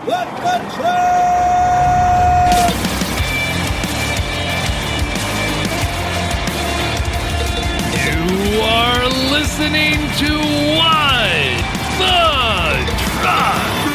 Let the truck! You are listening to What the Truck.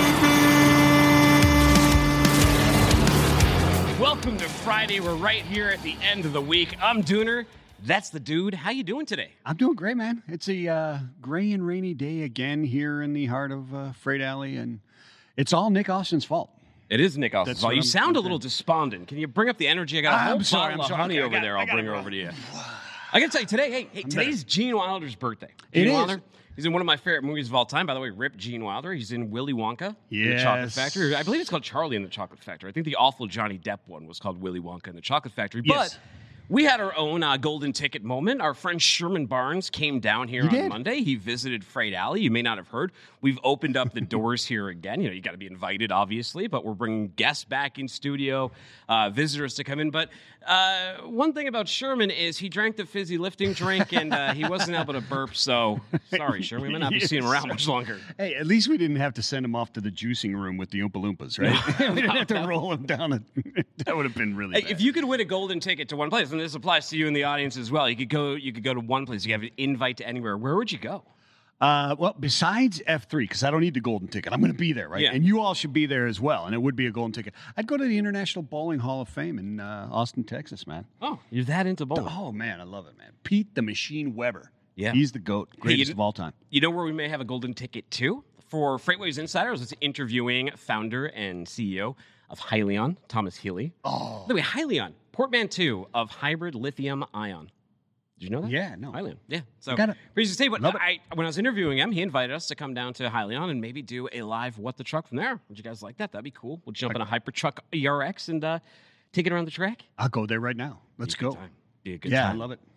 Welcome to Friday. We're right here at the end of the week. I'm Dooner. That's the dude. How you doing today? I'm doing great, man. It's a gray and rainy day again here in the heart of Freight Alley, and it's all Nick Austin's fault. It is Nick Austin's fault. You sound a little despondent. Can you bring up the energy? I got a whole bottle of honey over there. I'll bring her over to you. I got to tell you today, today's Gene Wilder's birthday. Gene Wilder. He's in one of my favorite movies of all time. By the way, rip Gene Wilder. He's in Willy Wonka and the Chocolate Factory. I believe it's called Charlie and the Chocolate Factory. I think the awful Johnny Depp one was called Willy Wonka and the Chocolate Factory. Yes. But we had our own golden ticket moment. Our friend Sherman Barnes came down here on Monday. He visited Freight Alley. You may not have heard. We've opened up the doors here again. You got to be invited, obviously, but we're bringing guests back in studio, visitors to come in. But one thing about Sherman is he drank the fizzy lifting drink, and he wasn't able to burp. So sorry, Sherman. We might not be seeing him around much longer. Hey, at least we didn't have to send him off to the juicing room with the Oompa Loompas, right? We didn't have to roll him down. That would have been really bad. If you could win a golden ticket to one place, and this applies to you in the audience as well, you could go to one place. You have an invite to anywhere. Where would you go? Well, besides F3, because I don't need the golden ticket. I'm going to be there, right? Yeah. And you all should be there as well, and it would be a golden ticket. I'd go to the International Bowling Hall of Fame in Austin, Texas, man. Oh, you're that into bowling. Oh, man, I love it, man. Pete the Machine Weber. Yeah. He's the GOAT, greatest of all time. You know where we may have a golden ticket to? For Freightwaves Insiders, it's interviewing founder and CEO of Hyliion, Thomas Healy. Oh. By the way, Hyliion, portmanteau of hybrid lithium ion. Did you know that? Yeah, no. Hyliion, yeah. So, got it. please say, but when I was interviewing him, he invited us to come down to Hyliion and maybe do a live What the Truck from there. Would you guys like that? That'd be cool. We'll jump in a Hypertruck ERX and take it around the track. I'll go there right now. Let's go. Be a good Yeah, time. I love it.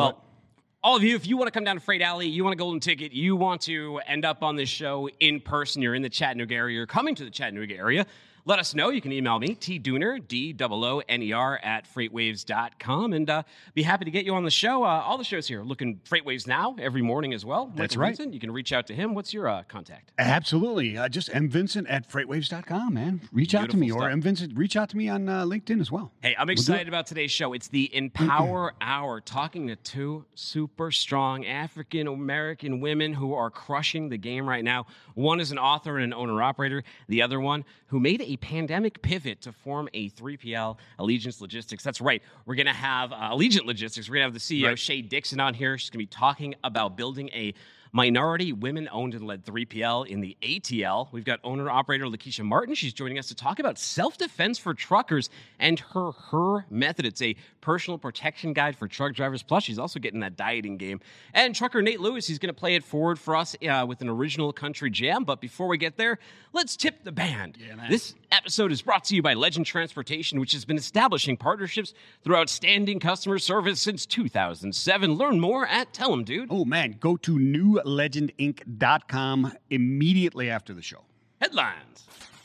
All of you, if you want to come down to Freight Alley, you want a golden ticket, you want to end up on this show in person, you're in the Chattanooga area, you're coming to the Chattanooga area, let us know. You can email me, tdooner, DOONER, @freightwaves.com, and be happy to get you on the show. All the shows here, looking Freightwaves Now every morning as well. That's Michael right. Vincent, you can reach out to him. What's your contact? Absolutely. Just mvincent @freightwaves.com, man. Reach out to me. Beautiful Or mvincent, reach out to me on LinkedIn as well. Hey, I'm excited about today's show. It's the Empower Hour, talking to two super strong African-American women who are crushing the game right now. One is an author and an owner-operator. The other one who made a pandemic pivot to form a 3PL, Allegiance Logistics. That's right. We're going to have Allegiant Logistics. We're going to have the CEO, Shay Dixon, on here. She's going to be talking about building a minority, women-owned and led 3PL in the ATL. We've got owner-operator Lakeisha Martin. She's joining us to talk about self-defense for truckers and her method. It's a personal protection guide for truck drivers. Plus, she's also getting that dieting game. And trucker Nate Lewis, he's going to play it forward for us with an original country jam. But before we get there, let's tip the band. Yeah, This episode is brought to you by Legend Transportation, which has been establishing partnerships through outstanding customer service since 2007. Learn more at Tell 'em, dude. Oh, man. Go to newlegendinc.com immediately after the show. Headlines.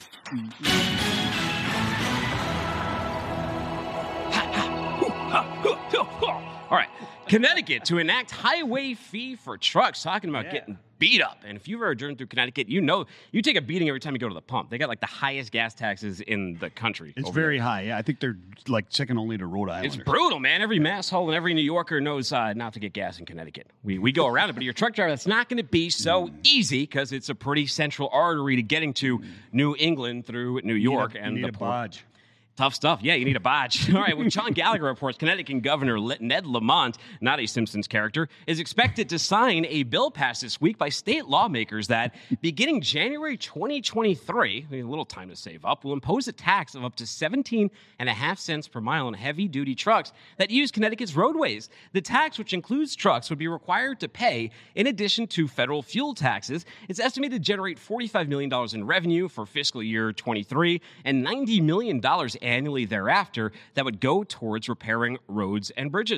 All right. Connecticut to enact highway fee for trucks, talking about getting beat up. And if you've ever driven through Connecticut, you know you take a beating every time you go to the pump. They got like the highest gas taxes in the country. It's very high. Yeah, I think they're like second only to Rhode Island. It's brutal, man. Every mass hole and every New Yorker knows not to get gas in Connecticut. We go around it, but your truck driver, that's not going to be so easy because it's a pretty central artery to getting to New England through New York. You and need the a port. bodge. Tough stuff. Yeah, you need a badge. All right, well, John Gallagher reports Connecticut Governor Ned Lamont, not a Simpsons character, is expected to sign a bill passed this week by state lawmakers that, beginning January 2023, a little time to save up, will impose a tax of up to 17.5 cents per mile on heavy-duty trucks that use Connecticut's roadways. The tax, which includes trucks, would be required to pay, in addition to federal fuel taxes. It's estimated to generate $45 million in revenue for fiscal year 23 and $90 million annually thereafter that would go towards repairing roads and bridges.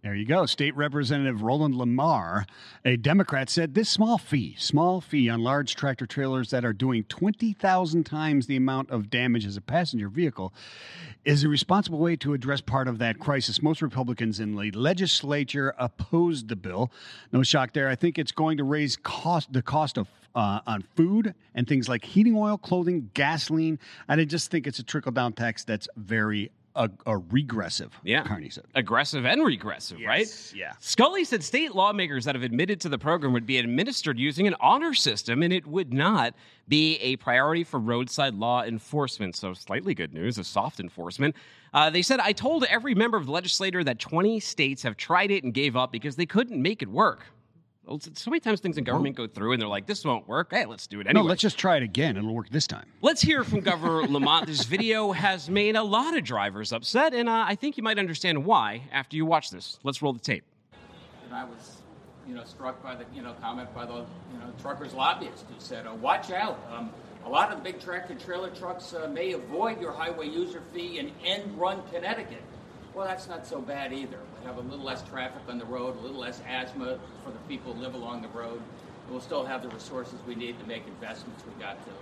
There you go. State Representative Roland Lamar, a Democrat, said this small fee on large tractor trailers that are doing 20,000 times the amount of damage as a passenger vehicle is a responsible way to address part of that crisis. Most Republicans in the legislature opposed the bill. No shock there. I think it's going to raise the cost of on food and things like heating oil, clothing, gasoline. And I just think it's a trickle-down tax that's very regressive, Carney said. Aggressive and regressive, yes, right? Yeah. Scully said state lawmakers that have admitted to the program would be administered using an honor system, and it would not be a priority for roadside law enforcement. So slightly good news, a soft enforcement. They said, I told every member of the legislature that 20 states have tried it and gave up because they couldn't make it work. So many times things in government go through and they're like, this won't work. Hey, let's do it anyway. No, let's just try it again. It'll work this time. Let's hear from Governor Lamont. This video has made a lot of drivers upset, and I think you might understand why after you watch this. Let's roll the tape. And I was, struck by the, comment by the, truckers lobbyists who said, watch out. A lot of the big tractor trailer trucks may avoid your highway user fee and end run Connecticut. Well, that's not so bad either. We have a little less traffic on the road, a little less asthma for the people who live along the road. And we'll still have the resources we need to make investments we got to.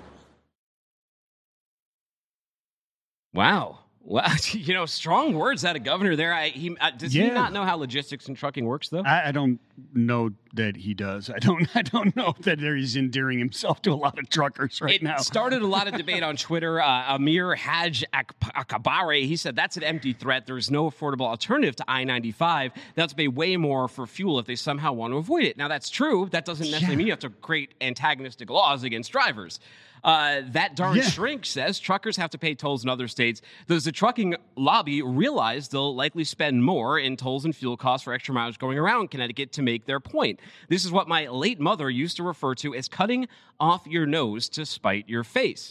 Wow. Well, strong words out of governor there. Does he not know how logistics and trucking works, though? I don't know that he does. I don't know that he's endearing himself to a lot of truckers now. It started a lot of debate on Twitter. Amir Haj Akabare, he said that's an empty threat. There's no affordable alternative to I-95. They'll have to pay way more for fuel if they somehow want to avoid it. Now, that's true. That doesn't necessarily mean you have to create antagonistic laws against drivers. That darn shrink says truckers have to pay tolls in other states. Does the trucking lobby realize they'll likely spend more in tolls and fuel costs for extra miles going around Connecticut to make their point? This is what my late mother used to refer to as cutting off your nose to spite your face.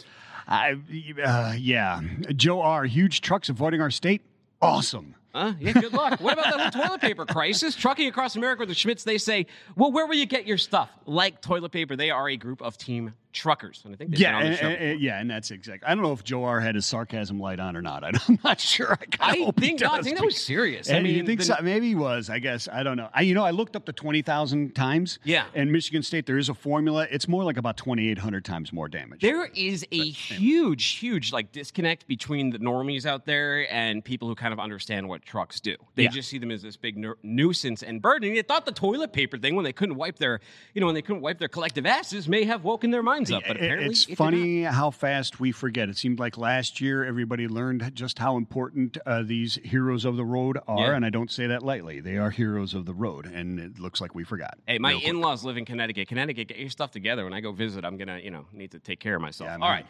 Yeah. Joe R., huge trucks avoiding our state. Awesome. Yeah, good luck. What about that whole toilet paper crisis? Trucking Across America with the Schmitz, they say, well, where will you get your stuff? Like toilet paper, they are a group of team truckers. And I think they've been on the show. And that's exactly. I don't know if Joe R. had his sarcasm light on or not. I'm not sure. I think that was serious. I mean, you think so? Maybe he was. I guess. I don't know. I looked up the 20,000 times. Yeah. In Michigan State, there is a formula. It's more like about 2,800 times more damage. There is a huge disconnect between the normies out there and people who kind of understand what trucks do. They just see them as this big nuisance and burden. And they thought the toilet paper thing, when they couldn't wipe their collective asses, may have woken their minds up. But apparently, it's funny how fast we forget. It seemed like last year everybody learned just how important these heroes of the road are, and I don't say that lightly. They are heroes of the road, and it looks like we forgot. Hey, my in-laws live in Connecticut. Connecticut, get your stuff together. When I go visit, I'm gonna, need to take care of myself. All right.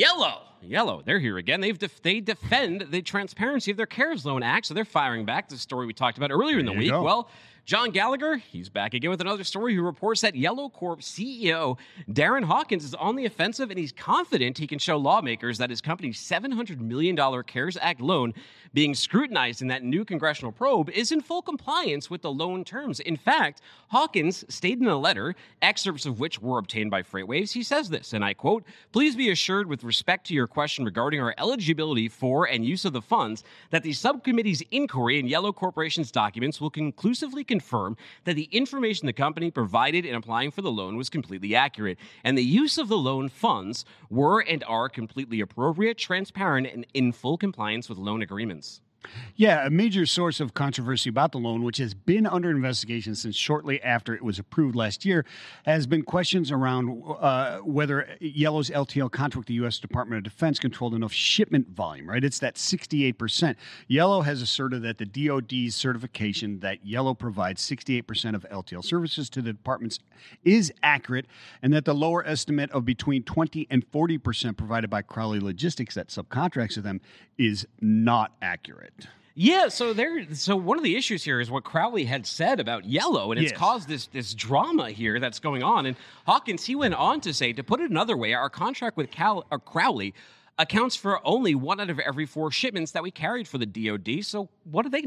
Yellow, they're here again. They defend the transparency of their CARES Loan Act, so they're firing back. The story we talked about earlier in the week. Well, John Gallagher, he's back again with another story who reports that Yellow Corp CEO Darren Hawkins is on the offensive, and he's confident he can show lawmakers that his company's $700 million CARES Act loan being scrutinized in that new congressional probe is in full compliance with the loan terms. In fact, Hawkins stated in a letter, excerpts of which were obtained by FreightWaves, he says this, and I quote, "Please be assured with respect to your question regarding our eligibility for and use of the funds that the subcommittee's inquiry in Yellow Corporation's documents will conclusively confirm that the information the company provided in applying for the loan was completely accurate, and the use of the loan funds were and are completely appropriate, transparent, and in full compliance with loan agreements." Yeah, a major source of controversy about the loan, which has been under investigation since shortly after it was approved last year, has been questions around whether Yellow's LTL contract with the U.S. Department of Defense controlled enough shipment volume, right? It's that 68%. Yellow has asserted that the DOD's certification that Yellow provides 68% of LTL services to the departments is accurate, and that the lower estimate of between 20 and 40% provided by Crowley Logistics that subcontracts to them is not accurate. Yeah, so one of the issues here is what Crowley had said about Yellow, and it's caused this drama here that's going on. And Hawkins, he went on to say, to put it another way, our contract with Crowley accounts for only 1 out of every 4 shipments that we carried for the DOD. So what do they know?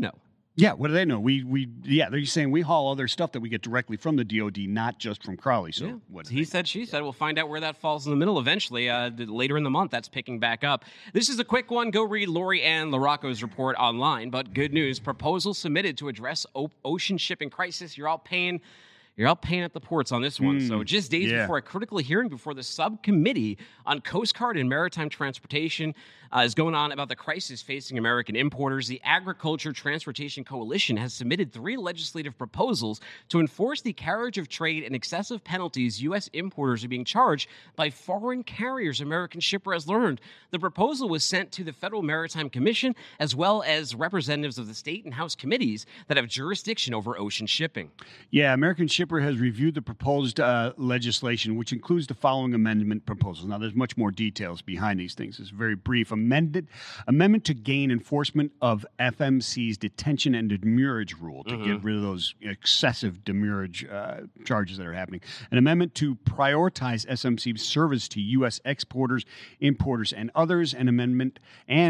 Yeah, what do they know? They're saying we haul other stuff that we get directly from the DoD, not just from Crowley. So yeah. what He said, she said. We'll find out where that falls in the middle eventually. Later in the month, that's picking back up. This is a quick one. Go read Lori Ann LaRocco's report online. But good news: proposal submitted to address ocean shipping crisis. You're all paying at the ports on this one. So just days before a critical hearing before the subcommittee on Coast Guard and Maritime Transportation is going on about the crisis facing American importers. The Agriculture Transportation Coalition has submitted 3 legislative proposals to enforce the carriage of trade and excessive penalties U.S. importers are being charged by foreign carriers, American Shipper has learned. The proposal was sent to the Federal Maritime Commission as well as representatives of the state and House committees that have jurisdiction over ocean shipping. Yeah, American Shipper has reviewed the proposed legislation, which includes the following amendment proposals. Now, there's much more details behind these things. It's very brief. Amendment to gain enforcement of FMC's detention and demurrage rule to get rid of those excessive demurrage charges that are happening. An amendment to prioritize SMC's service to U.S. exporters, importers, and others. An amendment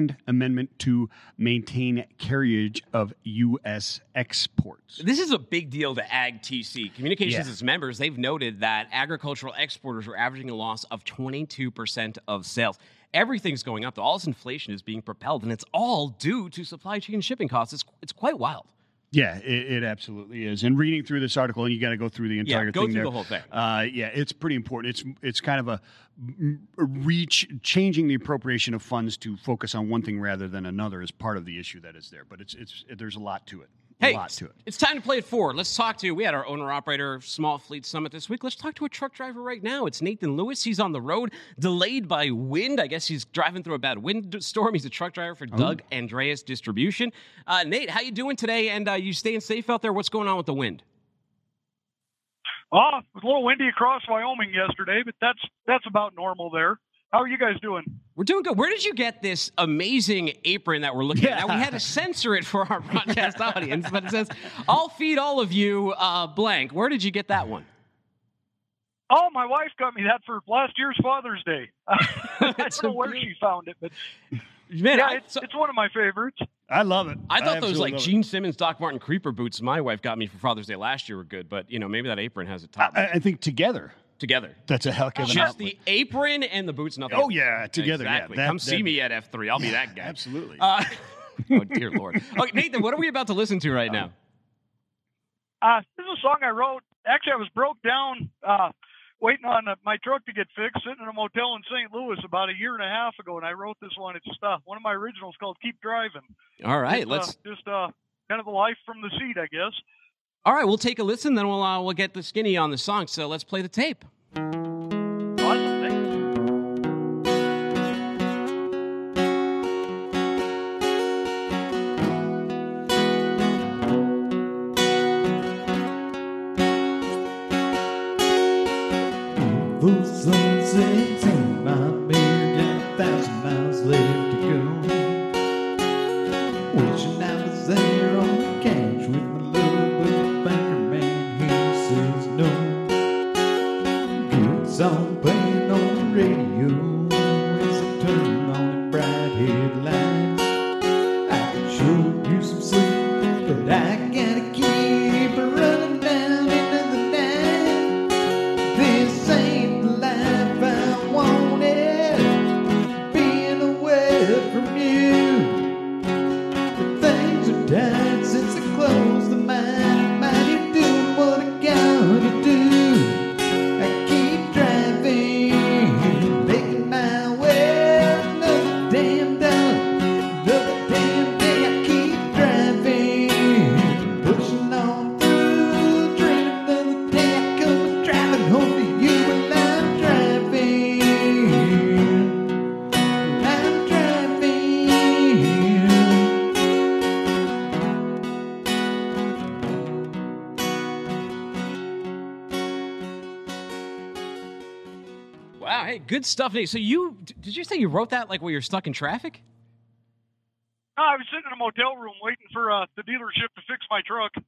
to maintain carriage of U.S. exports. This is a big deal to AgTC. Communications its members, they've noted that agricultural exporters are averaging a loss of 22% of sales. Everything's going up. All this inflation is being propelled, and it's all due to supply chain shipping costs. It's quite wild. Yeah, it absolutely is. And reading through this article, and you got to go through the entire thing. Go through the whole thing. It's pretty important. It's kind of a changing the appropriation of funds to focus on one thing rather than another is part of the issue that is there. But there's a lot to it. Hey, it's time to play it forward. Let's talk to, we had our owner-operator Small Fleet Summit this week. Let's talk to a truck driver right now. It's Nathan Lewis. He's on the road, delayed by wind. I guess he's driving through a bad windstorm. He's a truck driver for Doug Andreas Distribution. Nate, how you doing today? And you staying safe out there? What's going on with the wind? It was a little windy across Wyoming yesterday, but that's about normal there. How are you guys doing? We're doing good. Where did you get this amazing apron that we're looking at? Now, we had to censor it for our broadcast audience, but it says, I'll feed all of you blank. Where did you get that one? Oh, my wife got me that for last year's Father's Day. I don't know where she found it, but man, it's one of my favorites. I love it. I thought those like Gene Simmons, Doc Martin creeper boots my wife got me for Father's Day last year were good, but maybe that apron has a top. I think together. That's a heck of an just outlet. the apron and the boots, nothing. Oh, yeah, together. Exactly. Yeah, Come see me at F3. I'll be that guy. Absolutely. Oh, dear Lord. Okay, Nathan, what are we about to listen to right now? This is a song I wrote. Actually, I was broke down waiting on my truck to get fixed, sitting in a motel in St. Louis about a year and a half ago, and I wrote this one. It's one of my originals called Keep Driving. All right. It's, kind of the life from the seat, I guess. All right, we'll take a listen, then we'll get the skinny on the song. So let's play the tape. Awesome, thanks. The sun sets in my beard, got 1,000 miles left to go. Wishing I was there on the couch with my love, but the banker man, he says no. Good song playing on the radio as I turn on the bright headlines. I can sure use some sleep, but I gotta keep running down into the night. This ain't the life I wanted, being away from you. But things are tight since I closed the mind. Mighty doing what I gotta do. I keep driving, making my way. Another damn dollar, another damn day. I keep driving, pushing on through. Dreaming another day I come driving home to you while I'm driving. I'm driving. Wow, hey, good stuff, Nate. So did you say you wrote that like while you're stuck in traffic? No, I was sitting in a motel room waiting for the dealership to fix my truck.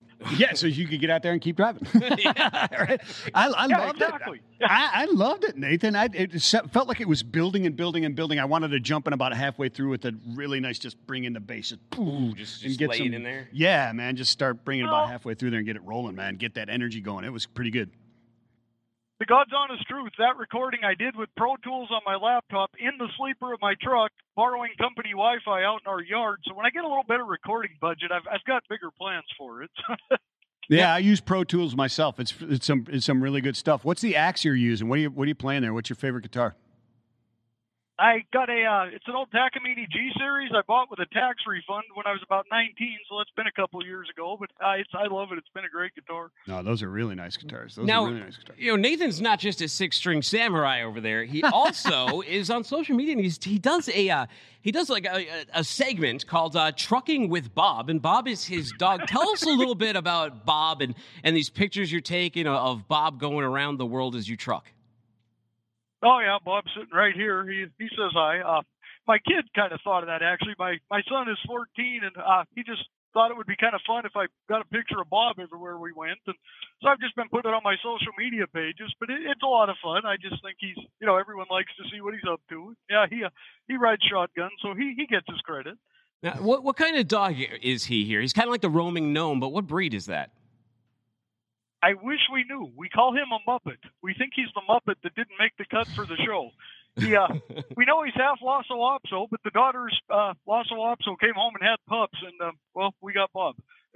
Yeah, so you could get out there and keep driving. Right? I loved exactly. it. I loved it, Nathan. Felt like it was building and building and building. I wanted to jump in about halfway through with a really nice, just bring in the bass, Just and get lay some it in there. Yeah, man, just start bringing Well- about halfway through there and get it rolling, man. Get that energy going. It was pretty good. The God's honest truth, that recording I did with Pro Tools on my laptop in the sleeper of my truck, borrowing company Wi-Fi out in our yard. So when I get a little better recording budget, I've got bigger plans for it. Yeah, I use Pro Tools myself. It's some really good stuff. What's the axe you're using? What are you playing there? What's your favorite guitar? I got it's an old Takamine G series I bought with a tax refund when I was about 19, so it's been a couple of years ago, but I love it. It's been a great guitar. No, those are really nice guitars. Those Now, are really nice guitars. Nathan's not just a 6-string samurai over there. He also is on social media, and he does like a segment called Trucking with Bob, and Bob is his dog. Tell us a little bit about Bob and these pictures you're taking of Bob going around the world as you truck. Oh yeah, Bob's sitting right here. He says hi. My kid kind of thought of that actually. My son is 14, and he just thought it would be kind of fun if I got a picture of Bob everywhere we went. And so I've just been putting it on my social media pages. But it's a lot of fun. I just think he's, everyone likes to see what he's up to. Yeah, he rides shotgun, so he gets his credit. Now, what kind of dog is he here? He's kind of like the roaming gnome, but what breed is that? I wish we knew. We call him a Muppet. We think he's the Muppet that didn't make the cut for the show. We know he's half Lhasa Apso, but the daughters, Lhasa Apso, came home and had pups, and, we got Bob.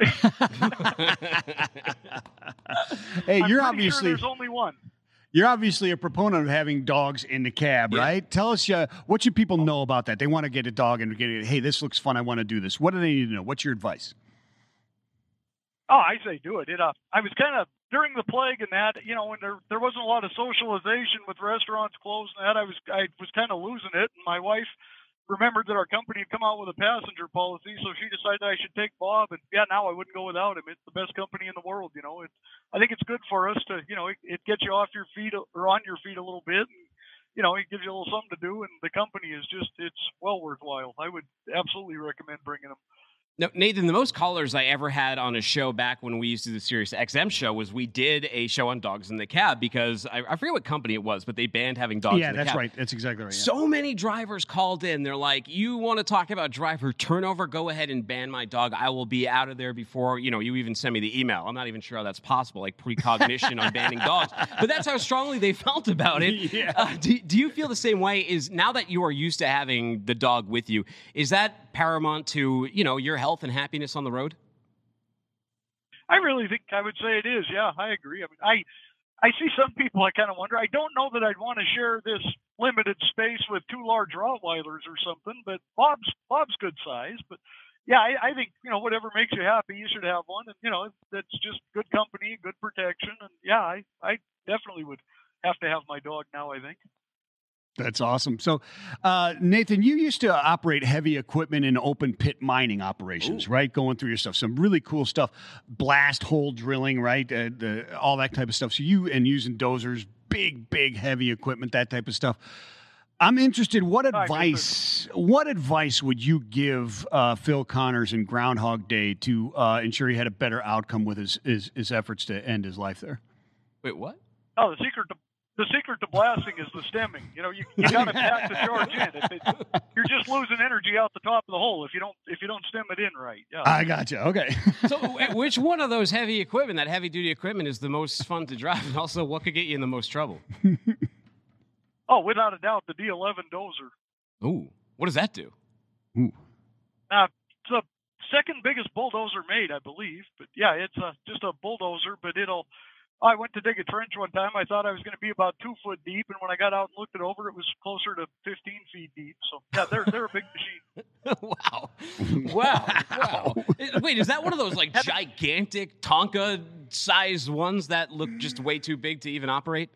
Hey, I'm you're pretty obviously sure there's only one. You're obviously a proponent of having dogs in the cab, Yeah. right? Tell us what should people know about that? They want to get a dog and hey, this looks fun. I want to do this. What do they need to know? What's your advice? Oh, I say do it. I was kind of during the plague and that, when there wasn't a lot of socialization with restaurants closed and that, I was kind of losing it. And my wife remembered that our company had come out with a passenger policy, so she decided I should take Bob. And now I wouldn't go without him. It's the best company in the world. I think it's good for us to, it gets you off your feet or on your feet a little bit. And, it gives you a little something to do. And the company is it's well worthwhile. I would absolutely recommend bringing them. No, Nathan, the most callers I ever had on a show back when we used to do the Sirius XM show was we did a show on dogs in the cab because I forget what company it was, but they banned having dogs in the cab. Yeah, that's right. That's exactly right. Yeah. So many drivers called in. They're like, you want to talk about driver turnover? Go ahead and ban my dog. I will be out of there before, you even send me the email. I'm not even sure how that's possible, like precognition on banning dogs. But that's how strongly they felt about it. Yeah. Do you feel the same way? Is now that you are used to having the dog with you, is that paramount to, your health and happiness on the road? I really think I would say it is. Yeah, I agree. I see some people I kind of wonder. I don't know that I'd want to share this limited space with two large Rottweilers or something, but Bob's good size. But yeah, I think, whatever makes you happy, you should have one. And, that's just good company, good protection. And yeah, I definitely would have to have my dog now, I think. That's awesome. So, Nathan, you used to operate heavy equipment in open pit mining operations, right? Going through your stuff, some really cool stuff, blast hole drilling, right? All that type of stuff. So using dozers, big, heavy equipment, that type of stuff. I'm interested. What advice would you give Phil Connors in Groundhog Day to ensure he had a better outcome with his efforts to end his life there? Wait, what? Oh, the secret to blasting is the stemming. You got to pack the charge in. You're just losing energy out the top of the hole if you don't stem it in right. Yeah. I gotcha. Okay. So, which one of those heavy equipment, that heavy duty equipment, is the most fun to drive, and also what could get you in the most trouble? Oh, without a doubt, the D11 dozer. Ooh, what does that do? Ooh. It's the second biggest bulldozer made, I believe. But yeah, it's just a bulldozer, but I went to dig a trench one time. I thought I was going to be about 2 foot deep, and when I got out and looked it over, it was closer to 15 feet deep. So yeah, they're a big machine. Wow. Wait, is that one of those like gigantic Tonka-sized ones that look just way too big to even operate?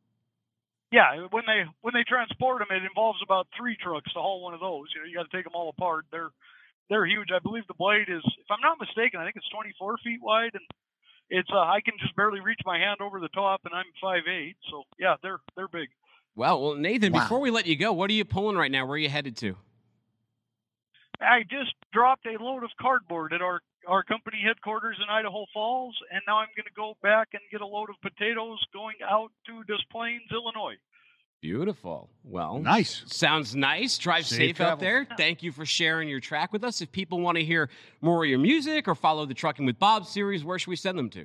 Yeah, when they transport them, it involves about 3 trucks to haul one of those. You got to take them all apart. They're huge. I believe the blade is, if I'm not mistaken, I think it's 24 feet wide, and it's I can just barely reach my hand over the top, and I'm 5'8". So yeah, they're big. Wow. Well, Nathan, before we let you go, what are you pulling right now? Where are you headed to? I just dropped a load of cardboard at our our company headquarters in Idaho Falls, and now I'm going to go back and get a load of potatoes going out to Des Plaines, Illinois. Beautiful. Well, nice. Sounds nice. Drive safe out there. Thank you for sharing your track with us. If people want to hear more of your music or follow the Trucking with Bob series, where should we send them to?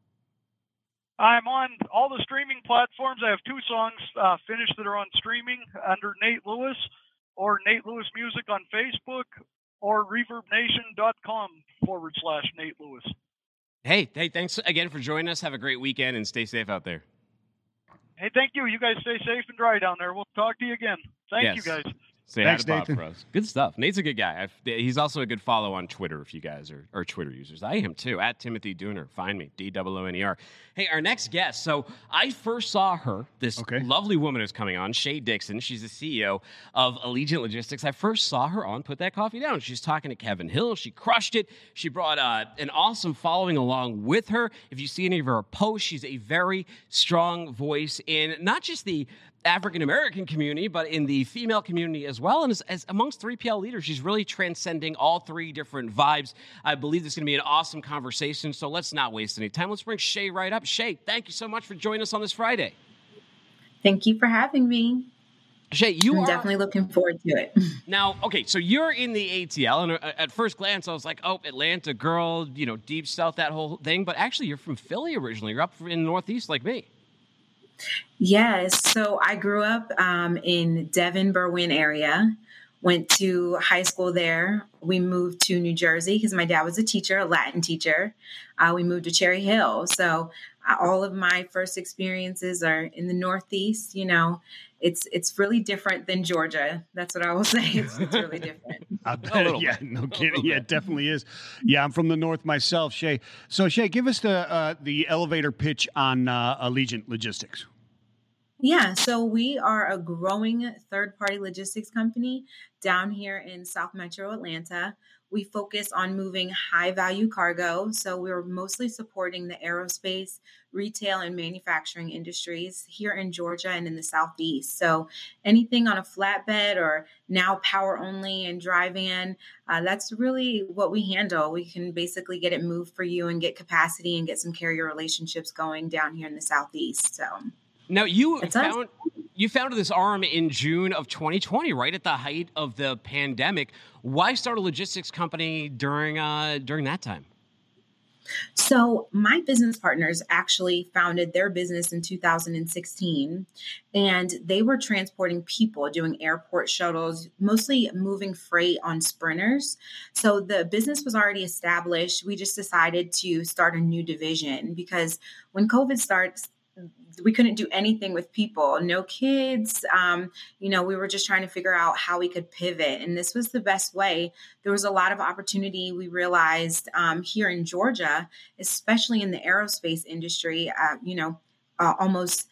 I'm on all the streaming platforms. I have 2 songs finished that are on streaming under Nate Lewis, or Nate Lewis Music on Facebook, or ReverbNation.com/Nate Lewis. Hey, thanks again for joining us. Have a great weekend and stay safe out there. Hey, thank you. You guys stay safe and dry down there. We'll talk to you again. Thank you, guys. Say Thanks, hi to Bob Nathan. for us. Good stuff. Nate's a good guy. He's also a good follow on Twitter if you guys are Twitter users. I am too, at Timothy Dooner. Find me, Dooner. Hey, our next guest. So I first saw her, this lovely woman who's coming on, Shay Dixon. She's the CEO of Allegiant Logistics. I first saw her on Put That Coffee Down. She's talking to Kevin Hill. She crushed it. She brought an awesome following along with her. If you see any of her posts, she's a very strong voice in not just the African-American community, but in the female community as well. And as amongst 3PL leaders, she's really transcending all 3 different vibes. I believe this is going to be an awesome conversation, so let's not waste any time. Let's bring Shay right up. Shay, thank you so much for joining us on this Friday. Thank you for having me. Shay, I'm definitely looking forward to it. Now, okay, so you're in the ATL, and at first glance, I was like, oh, Atlanta girl, deep south, that whole thing. But actually, you're from Philly originally. You're up in the Northeast like me. Yes. So I grew up in Devon, Berwyn area, went to high school there. We moved to New Jersey because my dad was a teacher, a Latin teacher. We moved to Cherry Hill. So all of my first experiences are in the Northeast. It's really different than Georgia. That's what I will say. It's really different. I bet. Yeah, no kidding. Yeah, it definitely is. Yeah, I'm from the North myself, Shay. So, Shay, give us the elevator pitch on Allegiant Logistics. Yeah, so we are a growing third-party logistics company down here in South Metro Atlanta. We focus on moving high-value cargo, so we're mostly supporting the aerospace, retail, and manufacturing industries here in Georgia and in the Southeast. So anything on a flatbed or now power-only and dry van, that's really what we handle. We can basically get it moved for you and get capacity and get some carrier relationships going down here in the Southeast. So. Now, you founded this arm in June of 2020, right at the height of the pandemic. Why start a logistics company during that time? So my business partners actually founded their business in 2016, and they were transporting people, doing airport shuttles, mostly moving freight on sprinters. So the business was already established. We just decided to start a new division because when COVID starts, we couldn't do anything with people, no kids. We were just trying to figure out how we could pivot. And this was the best way. There was a lot of opportunity we realized here in Georgia, especially in the aerospace industry, almost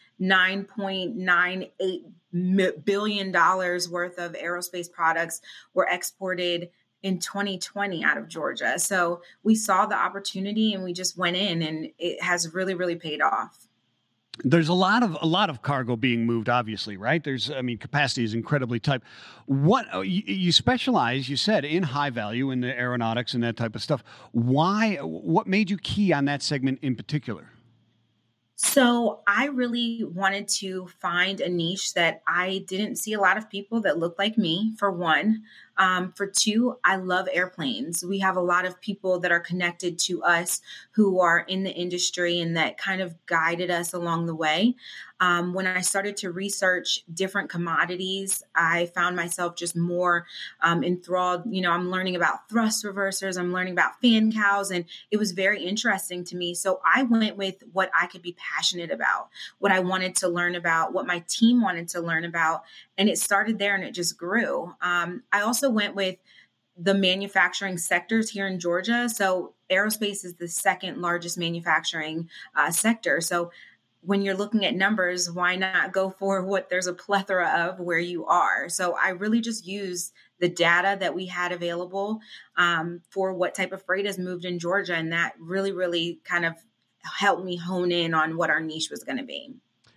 $9.98 billion worth of aerospace products were exported in 2020 out of Georgia. So we saw the opportunity and we just went in, and it has really, really paid off. There's a lot of cargo being moved, obviously, right? Capacity is incredibly tight. What you specialize, you said, in high value in the aeronautics and that type of stuff. Why? What made you key on that segment in particular? So I really wanted to find a niche that I didn't see a lot of people that look like me, for one. For two, I love airplanes. We have a lot of people that are connected to us who are in the industry and that kind of guided us along the way. When I started to research different commodities, I found myself just more enthralled. I'm learning about thrust reversers, I'm learning about fan cows, and it was very interesting to me. So I went with what I could be passionate about, what I wanted to learn about, what my team wanted to learn about. And it started there and it just grew. I also went with the manufacturing sectors here in Georgia. So aerospace is the second largest manufacturing sector. So when you're looking at numbers, why not go for what there's a plethora of where you are? So I really just used the data that we had available for what type of freight has moved in Georgia. And that really, really kind of helped me hone in on what our niche was going to be.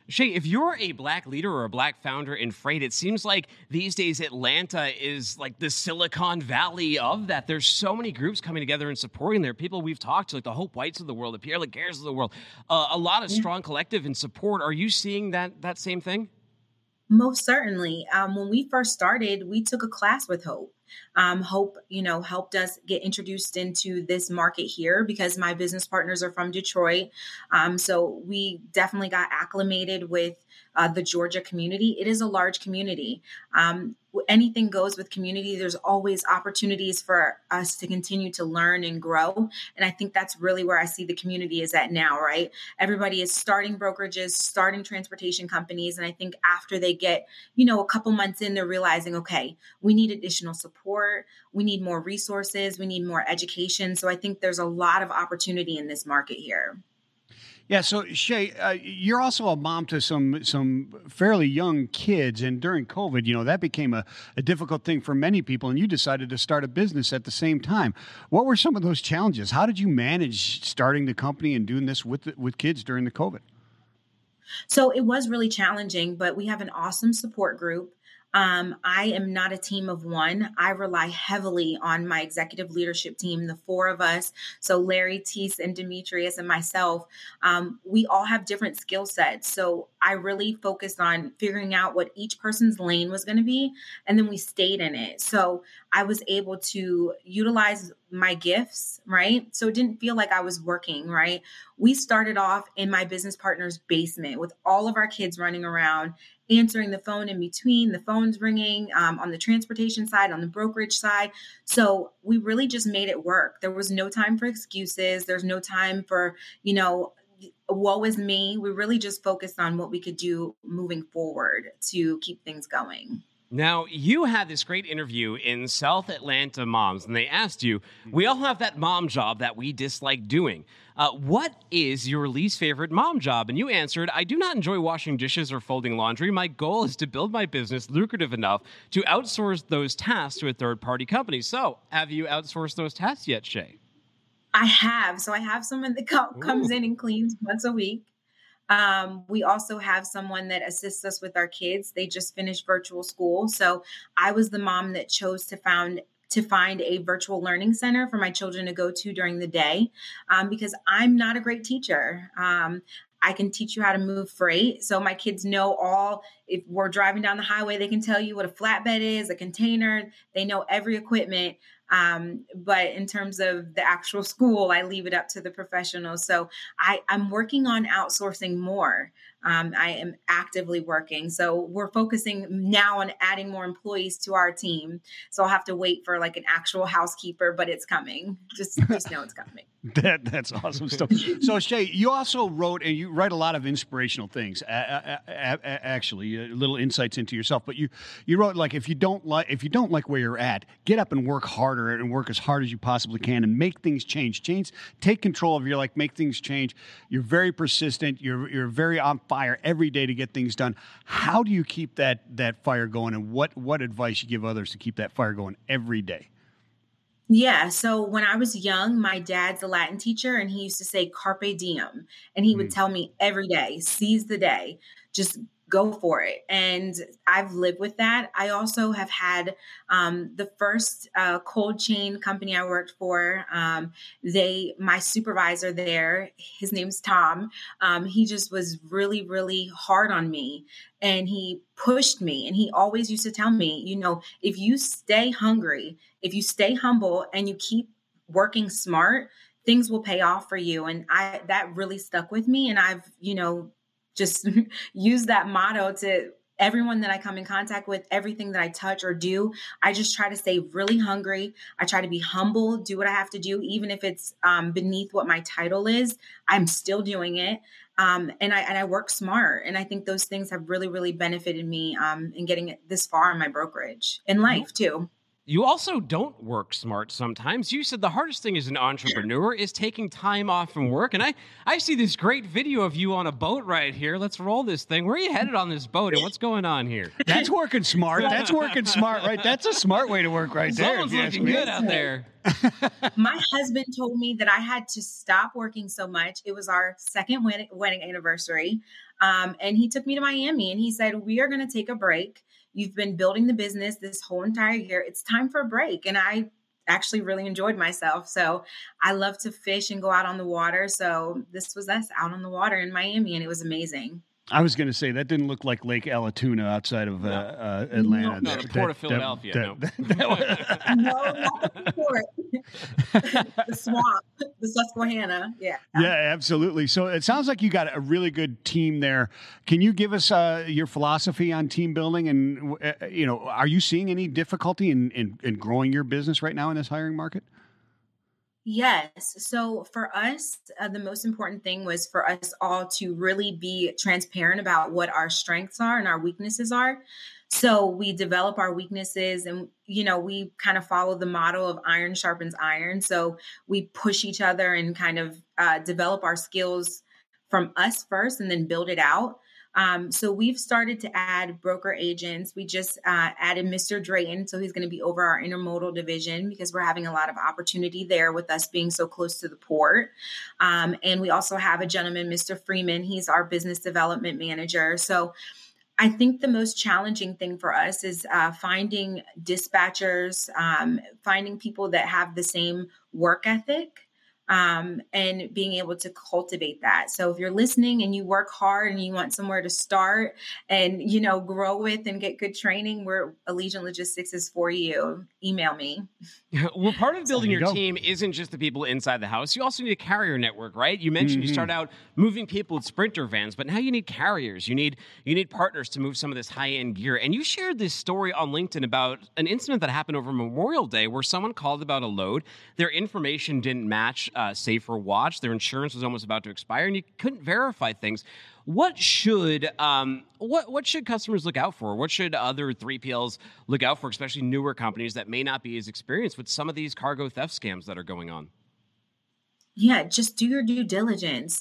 Shay, if you're a black leader or a black founder in freight, it seems like these days Atlanta is like the Silicon Valley of that. There's so many groups coming together and supporting there. People we've talked to, like the Hope Whites of the world, the Pierre Laguerres of the world, a lot of strong collective and support. Are you seeing that same thing? Most certainly. When we first started, we took a class with Hope. Hope, helped us get introduced into this market here because my business partners are from Detroit. So we definitely got acclimated with the Georgia community. It is a large community. Anything goes with community. There's always opportunities for us to continue to learn and grow. And I think that's really where I see the community is at now, right? Everybody is starting brokerages, starting transportation companies. And I think after they get, a couple months in, they're realizing, okay, we need additional support. We need more resources. We need more education. So I think there's a lot of opportunity in this market here. Yeah, so Shay, you're also a mom to some fairly young kids, and during COVID, that became a difficult thing for many people, and you decided to start a business at the same time. What were some of those challenges? How did you manage starting the company and doing this with kids during the COVID? So it was really challenging, but we have an awesome support group. I am not a team of one. I rely heavily on my executive leadership team, the four of us. So Larry, Teese, and Demetrius and myself, we all have different skill sets. So I really focused on figuring out what each person's lane was going to be. And then we stayed in it. So I was able to utilize my gifts, right? So it didn't feel like I was working, right? We started off in my business partner's basement with all of our kids running around, answering the phone in between, the phone's ringing on the transportation side, on the brokerage side. So we really just made it work. There was no time for excuses. There's no time for, woe is me. We really just focused on what we could do moving forward to keep things going. Now, you had this great interview in South Atlanta Moms, and they asked you, we all have that mom job that we dislike doing. What is your least favorite mom job? And you answered, I do not enjoy washing dishes or folding laundry. My goal is to build my business lucrative enough to outsource those tasks to a third-party company. So, have you outsourced those tasks yet, Shay? I have. So I have someone that comes in and cleans once a week. We also have someone that assists us with our kids. They just finished virtual school. So I was the mom that chose to find a virtual learning center for my children to go to during the day because I'm not a great teacher. I can teach you how to move freight. So my kids know if we're driving down the highway, they can tell you what a flatbed is, a container. They know every equipment. But in terms of the actual school, I leave it up to the professionals. So I'm working on outsourcing more. I am actively working. So we're focusing now on adding more employees to our team. So I'll have to wait for like an actual housekeeper, but it's coming. Just know it's coming. That's awesome stuff. So Shay, you also wrote, and you write a lot of inspirational things. Actually, little insights into yourself. But you wrote like if you don't like where you're at, get up and work harder and work as hard as you possibly can and make things change. Take control of your life, make things change. You're very persistent. You're very on fire every day to get things done. How do you keep that fire going, and what advice you give others to keep that fire going every day? Yeah. So when I was young, my dad's a Latin teacher and he used to say carpe diem. And he would tell me every day, seize the day, just go for it. And I've lived with that. I also have had the first cold chain company I worked for. My supervisor there, his name's Tom. He just was really, really hard on me. And he pushed me. And he always used to tell me, if you stay hungry, if you stay humble and you keep working smart, things will pay off for you. And that really stuck with me. And I've, just used that motto to everyone that I come in contact with, everything that I touch or do. I just try to stay really hungry. I try to be humble, do what I have to do, even if it's beneath what my title is. I'm still doing it. And I work smart. And I think those things have really, really benefited me in getting it this far in my brokerage, in life too. You also don't work smart sometimes. You said the hardest thing as an entrepreneur is taking time off from work. And I see this great video of you on a boat right here. Let's roll this thing. Where are you headed on this boat and what's going on here? That's working smart. That's working smart, right? That's a smart way to work right there. Someone's looking good out there. My husband told me that I had to stop working so much. It was our second wedding anniversary. And he took me to Miami and he said, we are going to take a break. You've been building the business this whole entire year. It's time for a break. And I actually really enjoyed myself. So I love to fish and go out on the water. So this was us out on the water in Miami, and it was amazing. I was going to say that didn't look like Lake Allatoona outside of Atlanta. No, the Port of Philadelphia. No, not the port. The swamp, the Susquehanna. Yeah. Yeah, absolutely. So it sounds like you got a really good team there. Can you give us your philosophy on team building? And, are you seeing any difficulty in growing your business right now in this hiring market? Yes. So for us, the most important thing was for us all to really be transparent about what our strengths are and our weaknesses are. So we develop our weaknesses and, we kind of follow the model of iron sharpens iron. So we push each other and kind of develop our skills from us first and then build it out. So we've started to add broker agents. We just added Mr. Drayton. So he's going to be over our intermodal division because we're having a lot of opportunity there with us being so close to the port. And we also have a gentleman, Mr. Freeman. He's our business development manager. So I think the most challenging thing for us is finding dispatchers, finding people that have the same work ethic. And being able to cultivate that. So if you're listening and you work hard and you want somewhere to start and, grow with and get good training, Allegiant Logistics is for you. Email me. Well, part of building your team isn't just the people inside the house. You also need a carrier network, right? You mentioned you start out moving people with Sprinter vans, but now you need carriers. You need partners to move some of this high-end gear. And you shared this story on LinkedIn about an incident that happened over Memorial Day where someone called about a load. Their information didn't match Safer Watch. Their insurance was almost about to expire, and you couldn't verify things. What should customers look out for? What should other 3PLs look out for, especially newer companies that may not be as experienced with some of these cargo theft scams that are going on? Yeah, just do your due diligence.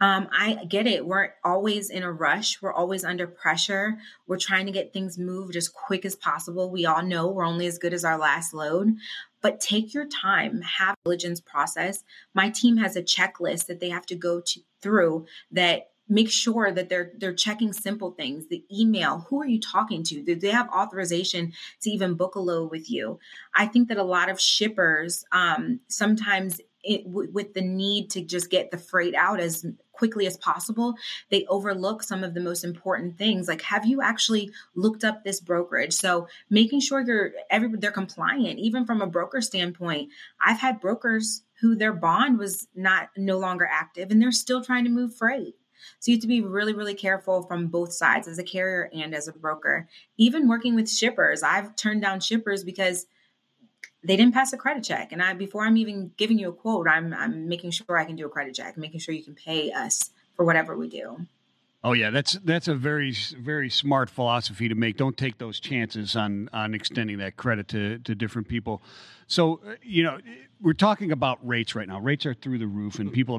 I get it. We're always in a rush. We're always under pressure. We're trying to get things moved as quick as possible. We all know we're only as good as our last load, but take your time, have a diligence process. My team has a checklist that they have to go through that make sure that they're checking simple things. The email, who are you talking to? Do they have authorization to even book a load with you? I think that a lot of shippers sometimes with the need to just get the freight out as quickly as possible, they overlook some of the most important things. Like, have you actually looked up this brokerage? So making sure they're compliant, even from a broker standpoint. I've had brokers who their bond was no longer active and they're still trying to move freight. So you have to be really, really careful from both sides as a carrier and as a broker. Even working with shippers, I've turned down shippers because they didn't pass a credit check. And before I'm even giving you a quote, I'm making sure I can do a credit check, making sure you can pay us for whatever we do. Oh yeah, that's a very, very smart philosophy to make. Don't take those chances on extending that credit to different people. So we're talking about rates right now. Rates are through the roof, and people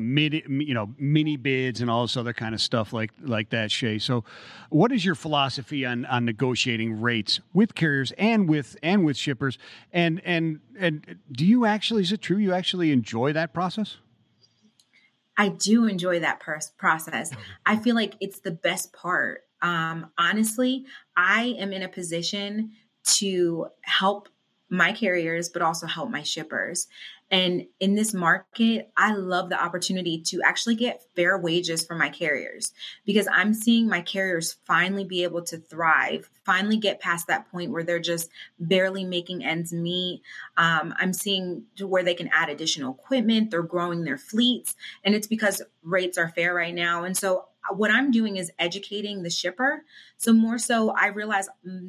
mini bids and all this other kind of stuff like that. Shay, so what is your philosophy on negotiating rates with carriers and with shippers? And do you actually, is it true you actually enjoy that process? I do enjoy that process. I feel like it's the best part. Honestly, I am in a position to help my carriers, but also help my shippers. And in this market, I love the opportunity to actually get fair wages for my carriers because I'm seeing my carriers finally be able to thrive, finally get past that point where they're just barely making ends meet. I'm seeing to where they can add additional equipment. They're growing their fleets, and it's because rates are fair right now. And so what I'm doing is educating the shipper. So more so, I realize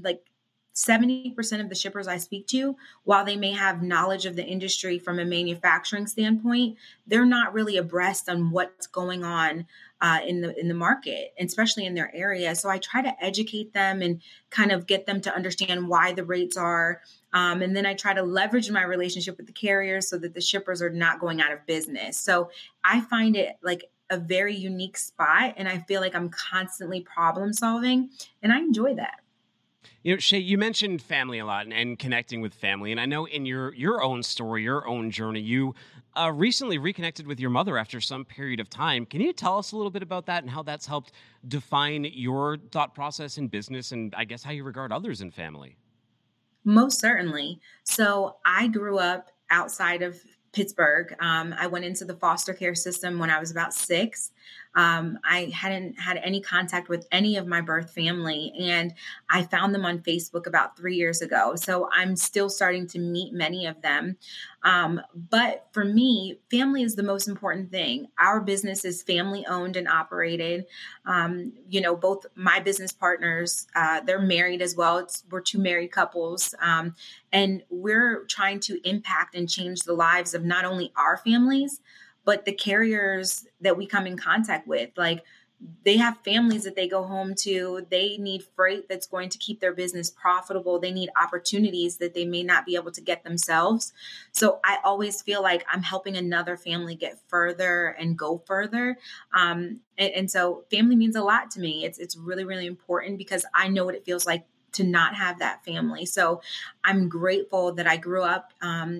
70% of the shippers I speak to, while they may have knowledge of the industry from a manufacturing standpoint, they're not really abreast on what's going on in the market, especially in their area. So I try to educate them and kind of get them to understand why the rates are. And then I try to leverage my relationship with the carriers so that the shippers are not going out of business. So I find it like a very unique spot, and I feel like I'm constantly problem solving, and I enjoy that. You know, Shay, you mentioned family a lot and connecting with family. And I know in your own story, your own journey, you recently reconnected with your mother after some period of time. Can you tell us a little bit about that and how that's helped define your thought process in business and I guess how you regard others in family? Most certainly. So I grew up outside of Pittsburgh. I went into the foster care system when I was about 6. I hadn't had any contact with any of my birth family, and I found them on Facebook about 3 years ago. So I'm still starting to meet many of them. But for me, family is the most important thing. Our business is family owned and operated. Both my business partners, they're married as well. We're 2 married couples. And we're trying to impact and change the lives of not only our families, but the carriers that we come in contact with. Like, they have families that they go home to. They need freight that's going to keep their business profitable. They need opportunities that they may not be able to get themselves. So I always feel like I'm helping another family get further and go further. And so family means a lot to me. It's really, really important because I know what it feels like to not have that family. So I'm grateful that I grew up,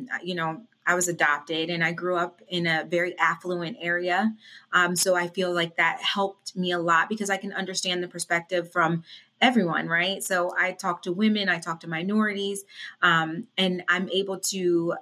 I was adopted and I grew up in a very affluent area. So I feel like that helped me a lot because I can understand the perspective from everyone, right? So I talk to women, I talk to minorities, and I'm able to,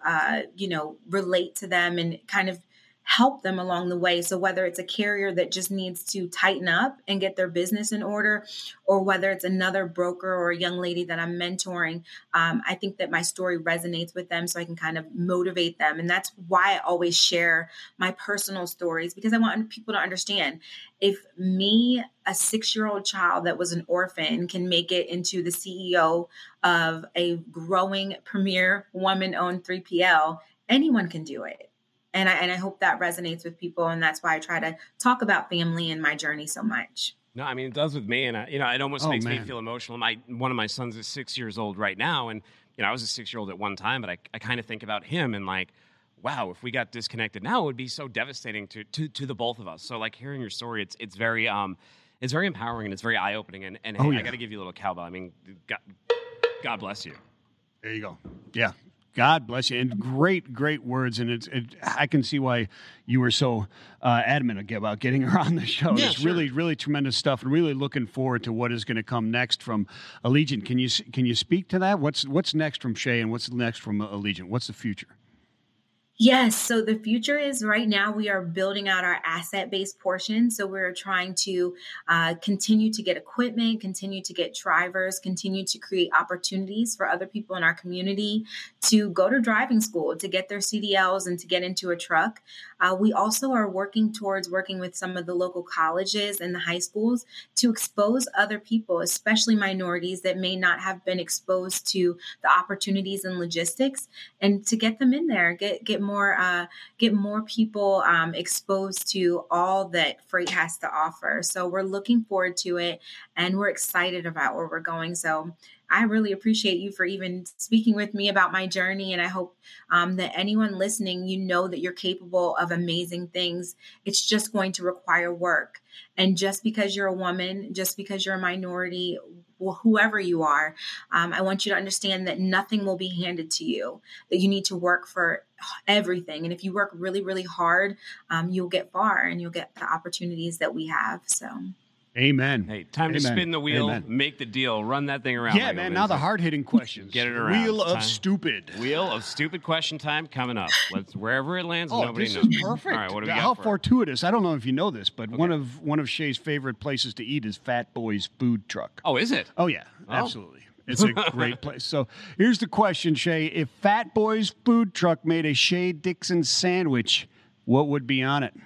relate to them and kind of help them along the way. So whether it's a carrier that just needs to tighten up and get their business in order, or whether it's another broker or a young lady that I'm mentoring, I think that my story resonates with them so I can kind of motivate them. And that's why I always share my personal stories, because I want people to understand, if me, a 6-year-old child that was an orphan, can make it into the CEO of a growing premier woman-owned 3PL, anyone can do it. And I hope that resonates with people. And that's why I try to talk about family and my journey so much. No, I mean, it does with me. And, it almost makes me feel emotional. One of my sons is 6 years old right now. And, I was a 6-year-old at one time, but I kind of think about him and like, wow, if we got disconnected now, it would be so devastating to the both of us. So like hearing your story, it's very empowering and it's very eye-opening. And hey, I got to give you a little cowbell. I mean, God bless you. There you go. Yeah. God bless you. And great words. And I can see why you were so adamant about getting her on the show. Yeah, it's really, really tremendous stuff, and really looking forward to what is going to come next from Allegiant. Can you speak to that? What's next from Shay, and what's next from Allegiant? What's the future? Yes. So the future is, right now we are building out our asset-based portion. So we're trying to continue to get equipment, continue to get drivers, continue to create opportunities for other people in our community to go to driving school, to get their CDLs and to get into a truck. We also are working with some of the local colleges and the high schools to expose other people, especially minorities that may not have been exposed to the opportunities in logistics, and to get them in there, get more people exposed to all that freight has to offer. So we're looking forward to it, and we're excited about where we're going. So I really appreciate you for even speaking with me about my journey. And I hope that anyone listening, that you're capable of amazing things. It's just going to require work. And just because you're a woman, just because you're a minority, whoever you are, I want you to understand that nothing will be handed to you, that you need to work for everything. And if you work really, really hard, you'll get far and you'll get the opportunities that we have. So. Amen. Hey, time to spin the wheel, make the deal, run that thing around. Yeah, man. Now the hard-hitting questions. Get it around. Wheel of stupid. Wheel of stupid question time coming up. Wherever it lands, nobody knows. This is perfect. All right, what do we got? How fortuitous. I don't know if you know this, but one of Shay's favorite places to eat is Fat Boy's Food Truck. Oh, is it? Oh, yeah. Absolutely. It's a great place. So here's the question, Shay. If Fat Boy's Food Truck made a Shay Dixon sandwich, what would be on it?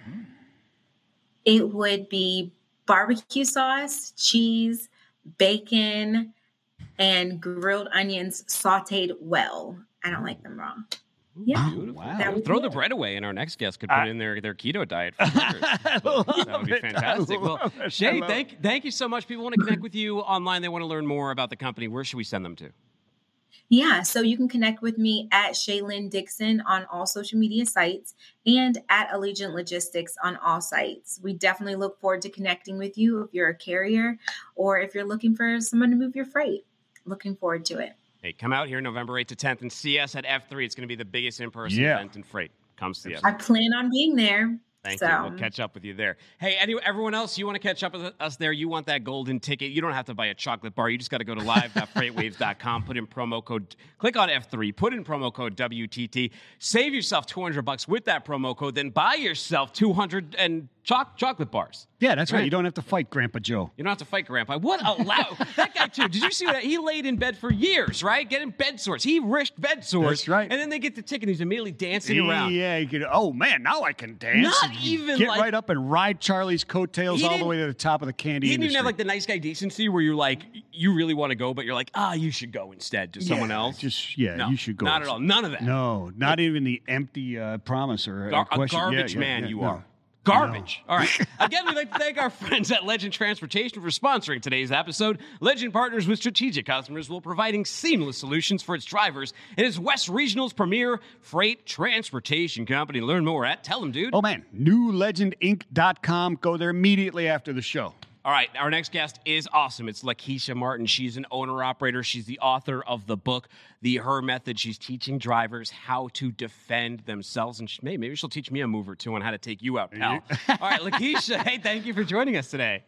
It would be barbecue sauce, cheese, bacon, and grilled onions sauteed well. I don't like them raw. Yeah. Wow. Throw the bread away, and our next guest could put in their keto diet for that would be fantastic. Well, Shay, thank you so much. People want to connect with you online. They want to learn more about the company. Where should we send them to? Yeah, so you can connect with me at Shaylin Dixon on all social media sites and at Allegiant Logistics on all sites. We definitely look forward to connecting with you if you're a carrier or if you're looking for someone to move your freight. looking forward to it. Hey, come out here November 8th to 10th and see us at F3. It's going to be the biggest in-person event in freight. Come see us. I plan on being there. Thank you. We'll catch up with you there. Hey, everyone else, you want to catch up with us there? You want that golden ticket? You don't have to buy a chocolate bar. You just got to go to live.freightwaves.com, put in promo code, click on F3, put in promo code WTT, save yourself $200 with that promo code, then buy yourself 200 and chocolate bars. Yeah, that's right. You don't have to fight Grandpa Joe. You don't have to fight Grandpa. What a loud... That guy, too. Did you see that? He laid in bed for years, right? Getting bed sores. He risked bed sores. That's right. And then they get the ticket and he's immediately dancing around. Yeah, you could, oh, man, now I can dance. Not even Get like... right up and ride Charlie's coattails all the way to the top of the candy He didn't industry. even have like the nice guy decency where you're like, you really want to go, but you're like, you should go instead to someone else. No, you should go. Not at all. None of that. No, not even the empty promise or a question. Garbage man you are. Garbage. No. All right. Again, we'd like to thank our friends at Legend Transportation for sponsoring today's episode. Legend partners with strategic customers while providing seamless solutions for its drivers. It is West Regional's premier freight transportation company. Learn more at, tell them, dude. Oh, man. NewLegendInc.com. Go there immediately after the show. All right, our next guest is awesome. It's Lakeisha Martin. She's an owner-operator. She's the author of the book, The Her Method. She's teaching drivers how to defend themselves. And maybe she'll teach me a move or two on how to take you out, pal. All right, Lakeisha, hey, thank you for joining us today.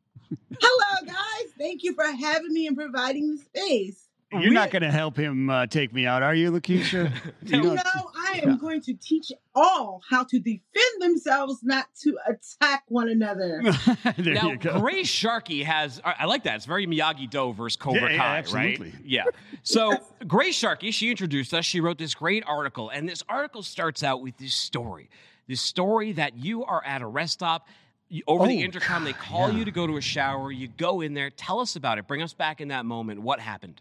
Hello, guys. Thank you for having me and providing the space. You're not going to help him take me out, are you, Lakeisha? No, I am going to teach all how to defend themselves, not to attack one another. Now, Grace Sharkey has, I like that. It's very Miyagi-Do versus Cobra Kai, absolutely. Right? Yeah. So Grace Sharkey, she introduced us. She wrote this great article, and this article starts out with this story that you are at a rest stop. Over the intercom, they call you to go to a shower. You go in there. Tell us about it. Bring us back in that moment. What happened?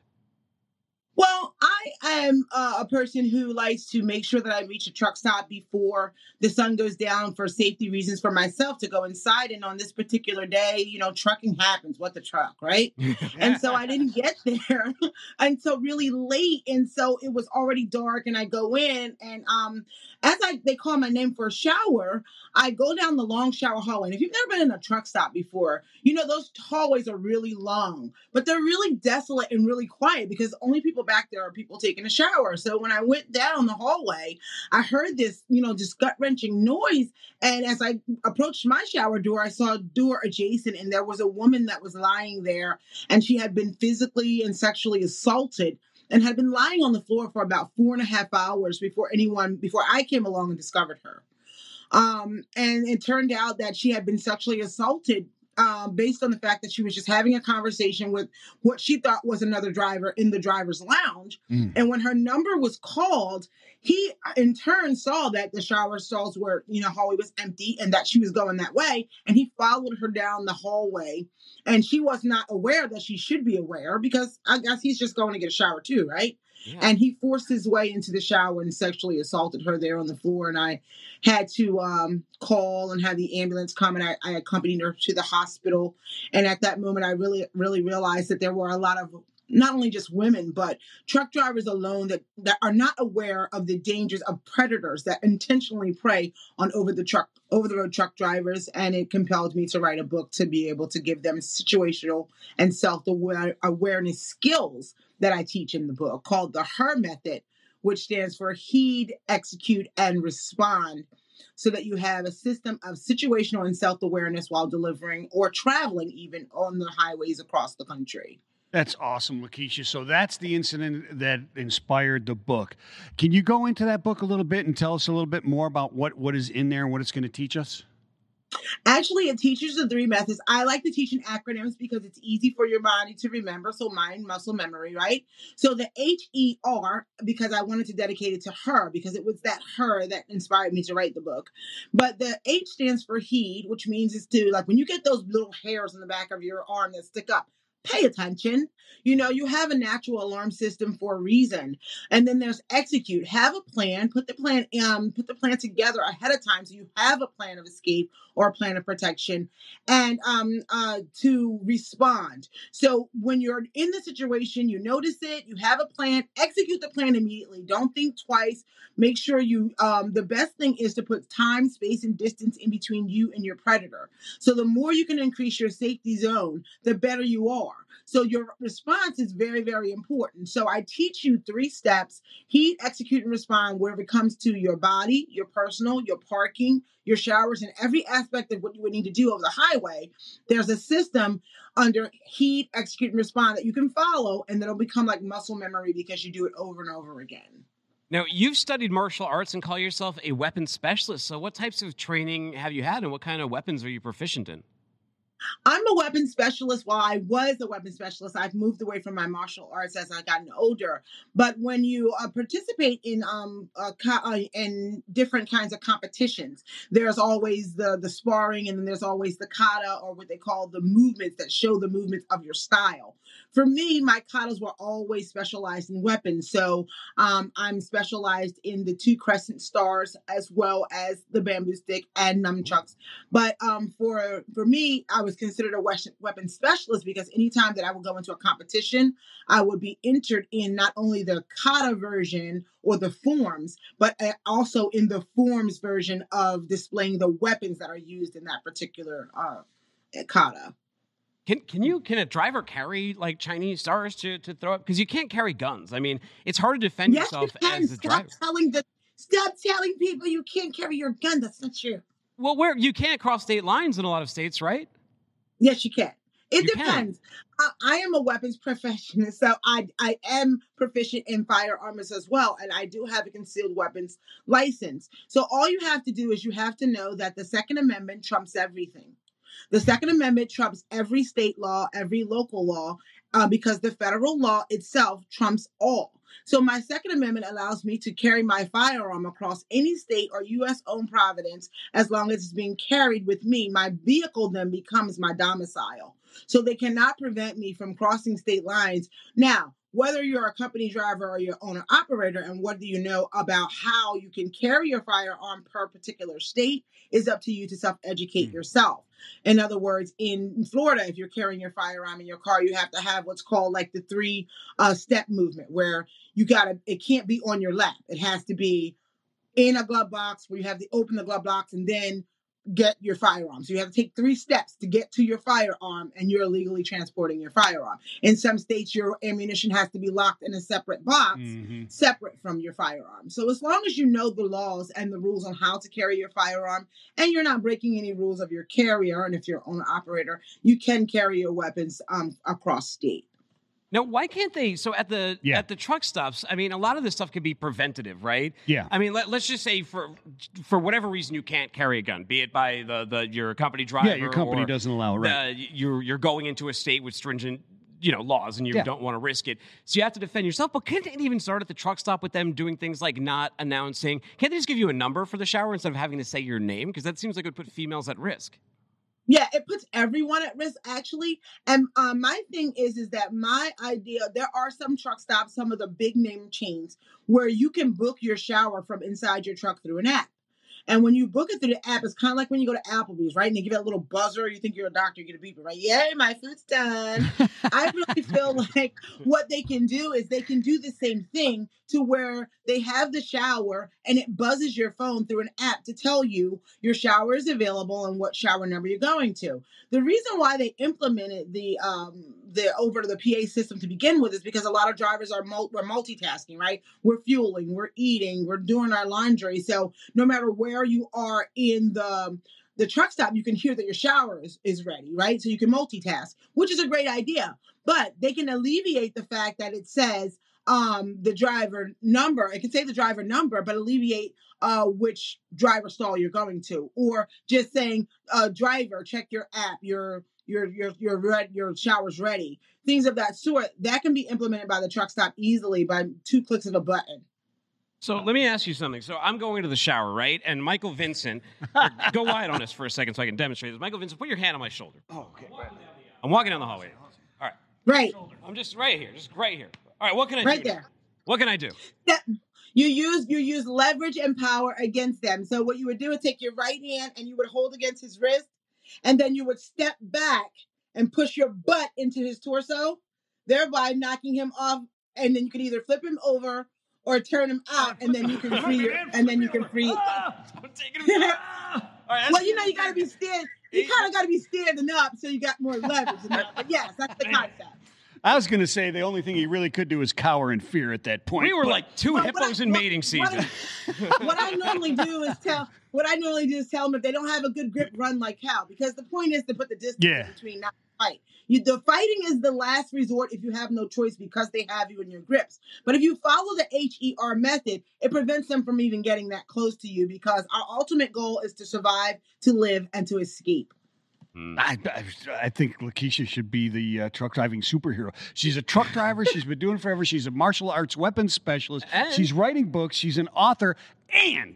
Well, I am a person who likes to make sure that I reach a truck stop before the sun goes down for safety reasons for myself to go inside. And on this particular day, trucking happens. What the truck, right? And so I didn't get there until really late. And so it was already dark and I go in and as they call my name for a shower, I go down the long shower hallway. And if you've never been in a truck stop before, those hallways are really long, but they're really desolate and really quiet because the only people back there are people taking a shower. So when I went down the hallway, I heard this, just gut-wrenching noise. And as I approached my shower door, I saw a door adjacent and there was a woman that was lying there and she had been physically and sexually assaulted and had been lying on the floor for about 4.5 hours before I came along and discovered her. And it turned out that she had been sexually assaulted based on the fact that she was just having a conversation with what she thought was another driver in the driver's lounge. And when her number was called, he in turn saw that the shower stalls were, hallway was empty and that she was going that way. And he followed her down the hallway. And she was not aware that she should be aware because I guess he's just going to get a shower too, right? Yeah. And he forced his way into the shower and sexually assaulted her there on the floor. And I had to call and have the ambulance come, and I accompanied her to the hospital. And at that moment, I really, really realized that there were a lot of not only just women, but truck drivers alone that are not aware of the dangers of predators that intentionally prey on over the road truck drivers. And it compelled me to write a book to be able to give them situational and self-awareness skills that I teach in the book called the HER Method, which stands for Heed, Execute, and Respond, so that you have a system of situational and self-awareness while delivering or traveling even on the highways across the country. That's awesome, Lakeisha. So that's the incident that inspired the book. Can you go into that book a little bit and tell us a little bit more about what is in there and what it's going to teach us? Actually, it teaches the 3 methods. I like to teach in acronyms because it's easy for your body to remember. So mind, muscle, memory, right? So the HER, because I wanted to dedicate it to her, because it was that her that inspired me to write the book. But the H stands for heed, which means it's to, like, when you get those little hairs on the back of your arm that stick up, pay attention. You have a natural alarm system for a reason. And then there's execute. Have a plan. Put the plan together ahead of time so you have a plan of escape or a plan of protection, and to respond. So when you're in the situation, you notice it, you have a plan, execute the plan immediately. Don't think twice. Make sure the best thing is to put time, space, and distance in between you and your predator. So the more you can increase your safety zone, the better you are. So your response is very, very important. So I teach you 3 steps: heed, execute, and respond, wherever it comes to your body, your personal, your parking, your showers, and every aspect of what you would need to do over the highway. There's a system under heed, execute, and respond that you can follow, and that'll become like muscle memory because you do it over and over again. Now, you've studied martial arts and call yourself a weapons specialist. So what types of training have you had, and what kind of weapons are you proficient in? I'm a weapons specialist. While I was a weapons specialist, I've moved away from my martial arts as I've gotten older. But when you participate in different kinds of competitions, there's always the sparring, and then there's always the kata, or what they call the movements that show the movements of your style. For me, my katas were always specialized in weapons. So I'm specialized in the 2 crescent stars, as well as the bamboo stick and nunchucks. But for me, I was considered a weapons specialist because anytime that I would go into a competition, I would be entered in not only the kata version or the forms, but also in the forms version of displaying the weapons that are used in that particular kata. Can a driver carry like Chinese stars to throw up? Because you can't carry guns. I mean, it's hard to defend yourself as a driver. Stop telling people you can't carry your gun. That's not true. Well, you can't cross state lines in a lot of states, right? Yes, you can. It depends. I am a weapons professional, so I am proficient in firearms as well, and I do have a concealed weapons license. So all you have to do is you have to know that the Second Amendment trumps everything. The Second Amendment trumps every state law, every local law, because the federal law itself trumps all. So my Second Amendment allows me to carry my firearm across any state or U.S.-owned province as long as it's being carried with me. My vehicle then becomes my domicile. So they cannot prevent me from crossing state lines. Now, whether you're a company driver or you're owner-operator, and what do you know about how you can carry your firearm per particular state is up to you to self-educate yourself. In other words, in Florida, if you're carrying your firearm in your car, you have to have what's called like the 3-step movement, where it can't be on your lap. It has to be in a glove box where you have to open the glove box and then get your firearm. So you have to take 3 steps to get to your firearm, and you're illegally transporting your firearm. In some states, your ammunition has to be locked in a separate box, separate from your firearm. So as long as you know the laws and the rules on how to carry your firearm, and you're not breaking any rules of your carrier, and if you're owner operator, you can carry your weapons across state. Now, why can't they? So at the truck stops, I mean, a lot of this stuff could be preventative, right? Yeah. I mean, let's just say for whatever reason you can't carry a gun, be it by your company driver. Yeah, your company doesn't allow it. Right. You're going into a state with stringent laws, and you don't want to risk it. So you have to defend yourself. But can't it even start at the truck stop with them doing things like not announcing? Can't they just give you a number for the shower instead of having to say your name? Because that seems like it would put females at risk. Yeah, it puts everyone at risk, actually. And my thing is that my idea, there are some truck stops, some of the big name chains, where you can book your shower from inside your truck through an app. And when you book it through the app, it's kind of like when you go to Applebee's, right? And they give you that little buzzer. You think you're a doctor, you get a beeper, right? Yay, my food's done. I really feel like what they can do is they can do the same thing to where they have the shower and it buzzes your phone through an app to tell you your shower is available and what shower number you're going to. The reason why they implemented the over the PA system to begin with is because a lot of drivers we're multitasking, right? We're fueling, we're eating, we're doing our laundry. So no matter where you are in the truck stop, you can hear that your shower is ready, right? So you can multitask, which is a great idea. But they can alleviate the fact that it says the driver number. It can say the driver number, but alleviate which driver stall you're going to, or just saying, driver, check your app, your shower's ready. Things of that sort that can be implemented by the truck stop easily by 2 clicks of a button. So let me ask you something. So I'm going to the shower, right? And Michael Vincent, go wide on this for a second so I can demonstrate this. Michael Vincent, put your hand on my shoulder. Oh, okay. I'm walking down the hallway. All right. Right. I'm just right here. All right, what can I do? Right there. What can I do? You use leverage and power against them. So what you would do is take your right hand and you would hold against his wrist, and then you would step back and push your butt into his torso, thereby knocking him off. And then you can either flip him over or turn him out, and then you can free. I'm taking him. Well, you got to be stand. You kind of got to be standing up so you got more leverage. But yes, that's the concept. I was going to say the only thing he really could do is cower in fear at that point. We were like two hippos in mating season. What I normally do is tell them if they don't have a good grip, run like hell. Because the point is to put the distance between, not fight. The fighting is the last resort if you have no choice because they have you in your grips. But if you follow the HER method, it prevents them from even getting that close to you because our ultimate goal is to survive, to live, and to escape. I think Lakeisha should be the truck driving superhero. She's a truck driver. She's been doing it forever. She's a martial arts weapons specialist. She's writing books. She's an author. And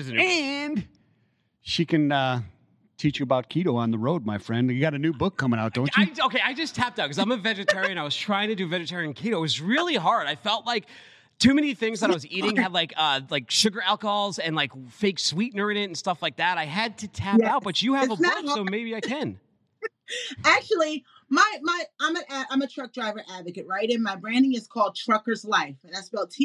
she can teach you about keto on the road, my friend. You got a new book coming out, don't you? I just tapped out because I'm a vegetarian. I was trying to do vegetarian keto. It was really hard. I felt like too many things that I was eating had like sugar alcohols and like fake sweetener in it and stuff like that. I had to tap out, but you have a book, so maybe I can. Actually, I'm a truck driver advocate, right? And my branding is called Truckers Life, and that's spelled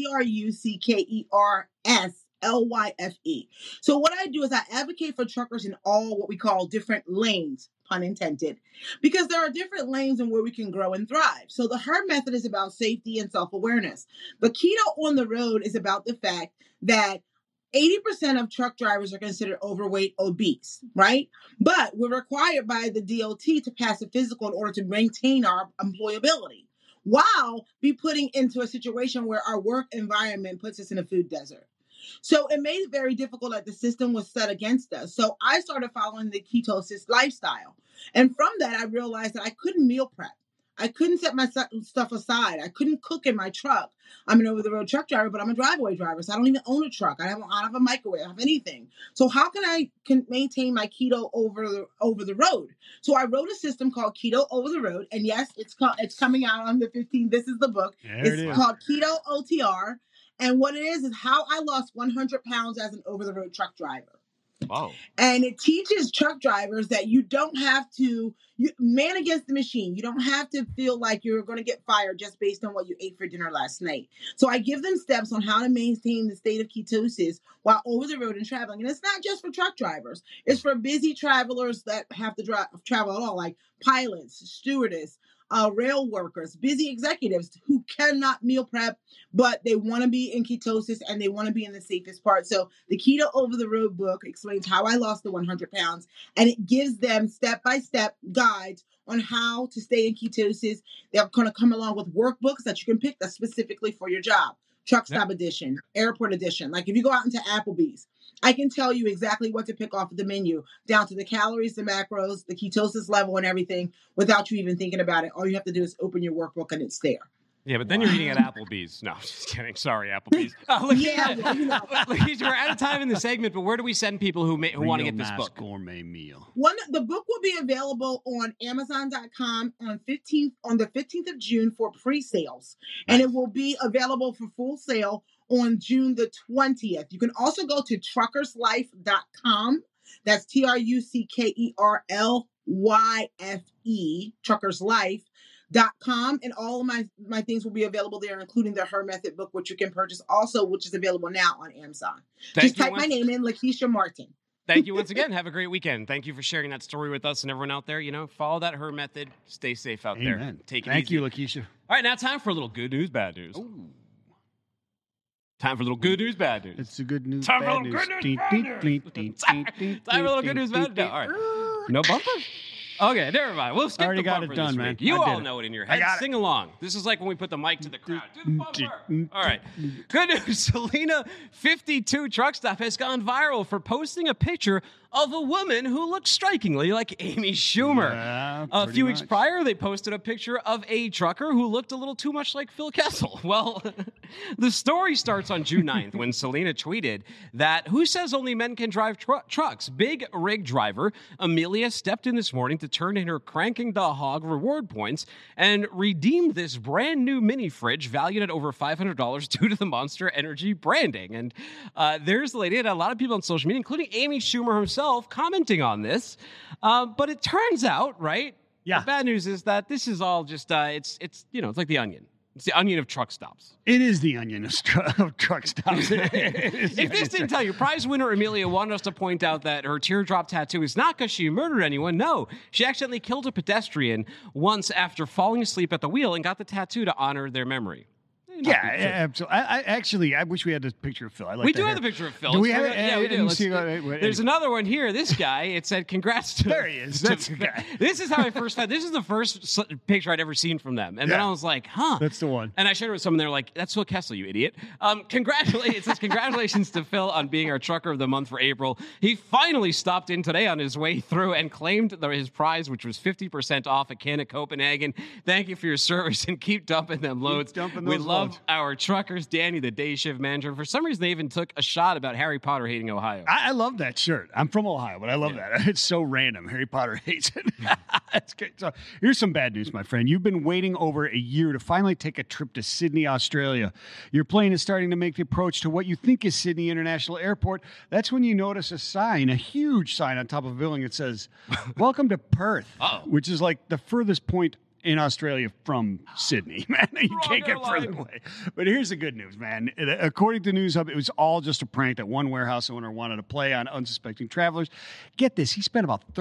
TruckersLyfe. So what I do is I advocate for truckers in all what we call different lanes, pun intended, because there are different lanes in where we can grow and thrive. So the HER method is about safety and self-awareness. But keto on the road is about the fact that 80% of truck drivers are considered overweight, obese, right? But we're required by the DOT to pass a physical in order to maintain our employability, while be putting into a situation where our work environment puts us in a food desert. So it made it very difficult that the system was set against us. So I started following the ketosis lifestyle. And from that, I realized that I couldn't meal prep. I couldn't set my stuff aside. I couldn't cook in my truck. I'm an over-the-road truck driver, but I'm a driveway driver, so I don't even own a truck. I don't have a microwave. I don't have anything. So how can I maintain my keto over the road? So I wrote a system called Keto Over the Road, and yes, it's coming out on the 15th. This is the book. It's called Keto OTR, and what it is how I lost 100 pounds as an over-the-road truck driver. Wow. And it teaches truck drivers that you don't have to man against the machine. You don't have to feel like you're going to get fired just based on what you ate for dinner last night. So I give them steps on how to maintain the state of ketosis while over the road and traveling. And it's not just for truck drivers. It's for busy travelers that have to travel at all, like pilots, stewardess, rail workers, busy executives who cannot meal prep, but they want to be in ketosis and they want to be in the safest part. So the Keto Over the Road book explains how I lost the 100 pounds, and it gives them step-by-step guides on how to stay in ketosis. They're going to come along with workbooks that you can pick that's specifically for your job. Truck stop edition, airport edition. Like if you go out into Applebee's, I can tell you exactly what to pick off of the menu, down to the calories, the macros, the ketosis level, and everything without you even thinking about it. All you have to do is open your workbook and it's there. Yeah, but then you're eating at Applebee's. No, just kidding. Sorry, Applebee's. We're out of time in the segment, but where do we send people who want to get this book? Gourmet meal. The book will be available on Amazon.com on the 15th of June for pre-sales, and it will be available for full sale on June the 20th. You can also go to truckerslife.com. That's TruckersLyfe, truckerslife.com, and all of my things will be available there, including the HER Method book, which you can purchase also, which is available now on Amazon. Just type my name in, Lakeisha Martin. Thank you once again. Have a great weekend. Thank you for sharing that story with us and everyone out there. Follow that HER Method. Stay safe out there. Take it easy. Thank you, Lakeisha. All right, now time for a little good news, bad news. Ooh. Time for a little good news, bad news. It's a good news, time bad news. Time for a little good news, bad news. All right. No bumper? Okay, never mind. We'll skip the bumper this week. You all know it in your head. Sing along. This is like when we put the mic to the crowd. Do the bumper. All right. Good news. Selena 52 truck stop has gone viral for posting a picture of a woman who looks strikingly like Amy Schumer. Yeah, a few weeks prior, they posted a picture of a trucker who looked a little too much like Phil Kessel. Well, the story starts on June 9th when Selena tweeted that, "Who says only men can drive trucks? Big rig driver Amelia stepped in this morning to turn in her Cranking the Hog reward points and redeemed this brand new mini fridge valued at over $500 due to the Monster Energy branding." And there's the lady, and a lot of people on social media, including Amy Schumer herself, commenting on this. But it turns out, right? Yeah. The bad news is that this is all just, it's like The Onion. It's the onion of truck stops. It is the onion of truck stops. If this didn't tell you, prize winner Amelia wanted us to point out that her teardrop tattoo is not because she murdered anyone. No, she accidentally killed a pedestrian once after falling asleep at the wheel and got the tattoo to honor their memory. Yeah, absolutely. I wish we had this picture of Phil. We do have the picture of Phil. Do we have it? Yeah, we do. There's anyway. another one here. This guy, it said, congrats to... There he is. That's the guy. This is how I first found... This is the first picture I'd ever seen from them. And then I was like, huh. That's the one. And I shared it with someone. They're like, that's Phil Kessel, you idiot. It says, congratulations to Phil on being our Trucker of the Month for April. He finally stopped in today on his way through and claimed his prize, which was 50% off a can of Copenhagen. Thank you for your service and keep dumping them loads. We love our truckers, Danny, the day shift manager. For some reason, they even took a shot about Harry Potter hating Ohio. I love that shirt. I'm from Ohio, but I love that. It's so random. Harry Potter hates it. That's great. So here's some bad news, my friend. You've been waiting over a year to finally take a trip to Sydney, Australia. Your plane is starting to make the approach to what you think is Sydney International Airport. That's when you notice a huge sign on top of a building that says, "Welcome to Perth," which is like the furthest point in Australia from Sydney, man. You can't get further away. But here's the good news, man. According to News Hub, it was all just a prank that one warehouse owner wanted to play on unsuspecting travelers. Get this, he spent about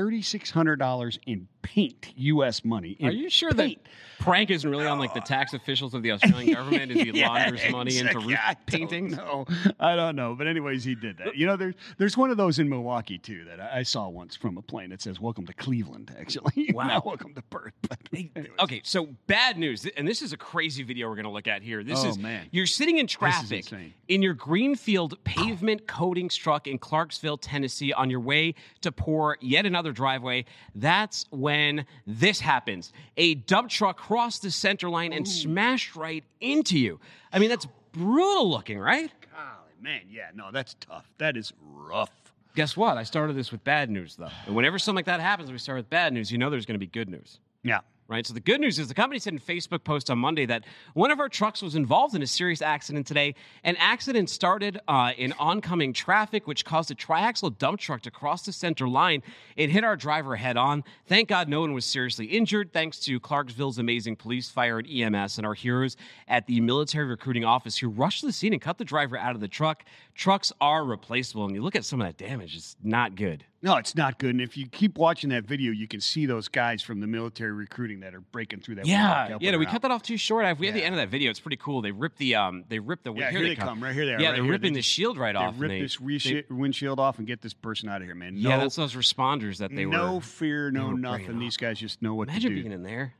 $3,600 in paint, U.S. money. Are you sure that prank isn't really on like the tax officials of the Australian government as he launders money into roof paintings? No, I don't know. But anyways, he did that. You know, there's one of those in Milwaukee, too, that I saw once from a plane that says, "Welcome to Cleveland," actually. Wow. Not welcome to Perth. Okay, so bad news, and this is a crazy video we're going to look at here. Man. You're sitting in traffic in your Greenfield pavement coatings truck in Clarksville, Tennessee, on your way to pour yet another driveway. That's when this happens. A dump truck crossed the center line and smashed right into you. I mean, that's brutal looking, right? Golly, man, yeah, no, that's tough. That is rough. Guess what? I started this with bad news, though. And whenever something like that happens, we start with bad news, you know there's going to be good news. Yeah. Right. So the good news is the company said in a Facebook post on Monday that one of our trucks was involved in a serious accident today. An accident started in oncoming traffic, which caused a triaxle dump truck to cross the center line. It hit our driver head on. Thank God no one was seriously injured, thanks to Clarksville's amazing police, fire, and EMS, and our heroes at the military recruiting office who rushed to the scene and cut the driver out of the truck. Trucks are replaceable, and you look at some of that damage, it's not good. No, it's not good. And if you keep watching that video, you can see those guys from the military recruiting that are breaking through that. Yeah. We cut that off too short. We have the end of that video. It's pretty cool. They ripped the Yeah, here they come. Right here they are. Yeah, right they're here. ripping the shield right off. Rip this windshield off and get this person out of here, man. Yeah, that's those responders that they were. No fear, no nothing. These guys just know what to do. Imagine being in there.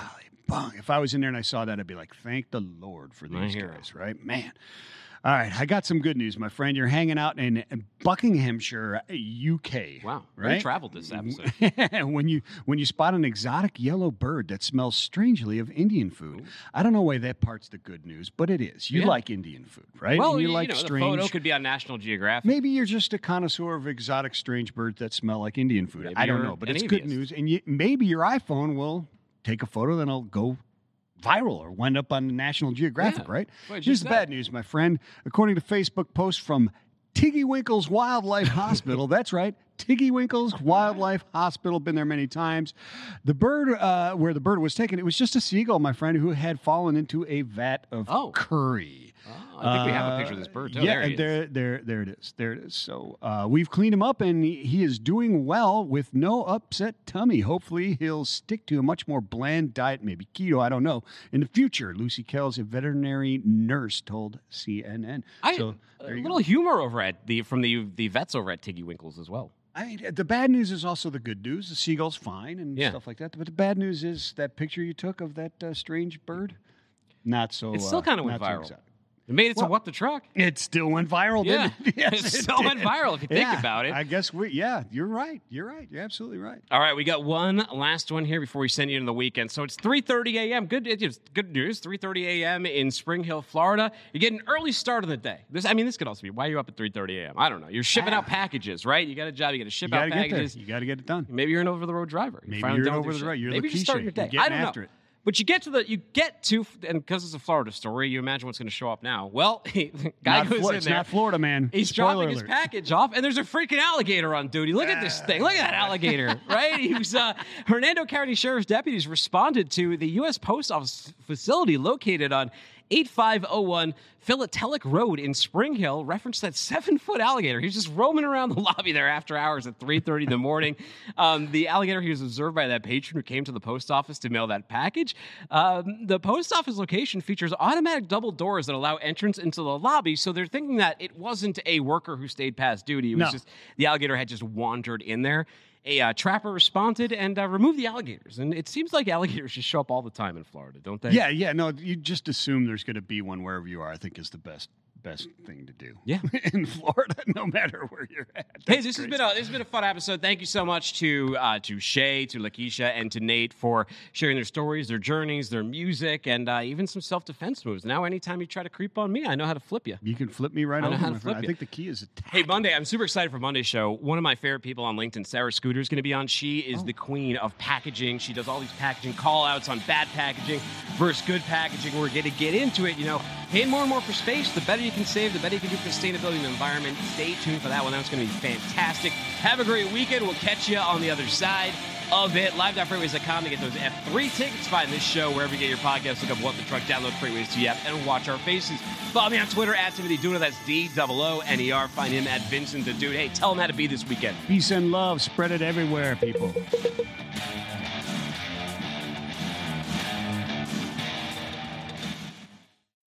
If I was in there and I saw that, I'd be like, thank the Lord for these guys, right? Man. All right, I got some good news, my friend. You're hanging out in Buckinghamshire, UK. Wow, right? We traveled this episode. when you spot an exotic yellow bird that smells strangely of Indian food. Ooh. I don't know why that part's the good news, but it is. You like Indian food, right? Well, and you like like the strange. photo could be on National Geographic. Maybe you're just a connoisseur of exotic, strange birds that smell like Indian food. Maybe I don't you're know, but an it's good atheist. news. And maybe your iPhone will take a photo, then it'll go viral or wind up on National Geographic, right? Well, Here's the bad news, my friend. According to Facebook post from Tiggy Winkle's Wildlife Hospital, that's right, Tiggy Winkle's Wildlife Hospital, been there many times. The bird, where the bird was taken, it was just a seagull, my friend, who had fallen into a vat of curry. Oh, I think we have a picture of this bird, too. Yeah, there it is. There it is. So we've cleaned him up, and he is doing well with no upset tummy. Hopefully, he'll stick to a much more bland diet, maybe keto, I don't know, in the future. Lucy Kells, a veterinary nurse, told CNN. A little humor over at from the vets over at Tiggy Winkle's as well. I mean, the bad news is also the good news. The seagull's fine and stuff like that. But the bad news is that picture you took of that strange bird, not so. It still kind of went viral. It made it to What the Truck. It still went viral, didn't it? Yes, it still went viral if you think about it. I guess you're right. You're absolutely right. All right, we got one last one here before we send you into the weekend. So it's 3:30 a.m. Good news, 3:30 a.m. in Spring Hill, Florida. You get an early start of the day. This could also be, why are you up at 3:30 a.m.? I don't know. You're shipping out packages, right? You got a job. You got to ship out packages. You got to get it done. Maybe you're an over-the-road driver. Maybe you're an over-the-road. You're Maybe you're starting your day. I don't know. But you get to, and because it's a Florida story, you imagine what's going to show up now. Well, guy Not goes Flo- in it's there. not Florida, man. He's Spoiler dropping his alert. package off, and there's a freaking alligator on duty. Look at this thing. Look at that alligator, right? He was Hernando County Sheriff's deputies responded to the U.S. Post Office facility located on 8501 Philatelic Road in Spring Hill, referenced that 7-foot alligator. He was just roaming around the lobby there after hours at 3:30 in the morning. The alligator, he was observed by that patron who came to the post office to mail that package. The post office location features automatic double doors that allow entrance into the lobby, so they're thinking that it wasn't a worker who stayed past duty. It was just the alligator had just wandered in there. A trapper responded and removed the alligators. And it seems like alligators just show up all the time in Florida, don't they? Yeah. No, you just assume there's going to be one wherever you are. I think is the best thing to do. Yeah. In Florida, no matter where you're at. Hey, this has been a fun episode. Thank you so much to Shay, to Lakeisha, and to Nate for sharing their stories, their journeys, their music, and even some self-defense moves. Now, anytime you try to creep on me, I know how to flip you. You can flip me right I know over. how to my flip friend. you. I think the key is attack. Hey, Monday, I'm super excited for Monday's show. One of my favorite people on LinkedIn, Sarah Scooter, is going to be on. She is the queen of packaging. She does all these packaging call-outs on bad packaging versus good packaging. We're going to get into it. Paying more and more for space, the better you can save, the better you can do for sustainability and the environment. Stay tuned for that one. That's going to be fantastic. Have a great weekend. We'll catch you on the other side of it. Live.freightways.com to get those F3 tickets. Find this show wherever you get your podcast. Look up What the Truck, download Freightways to app, and watch our faces. Follow me on Twitter at Timothy Dooner. That's DOONER. Find him at Vincent the Dude. Hey, tell him how to be this weekend. Peace and love. Spread it everywhere, people.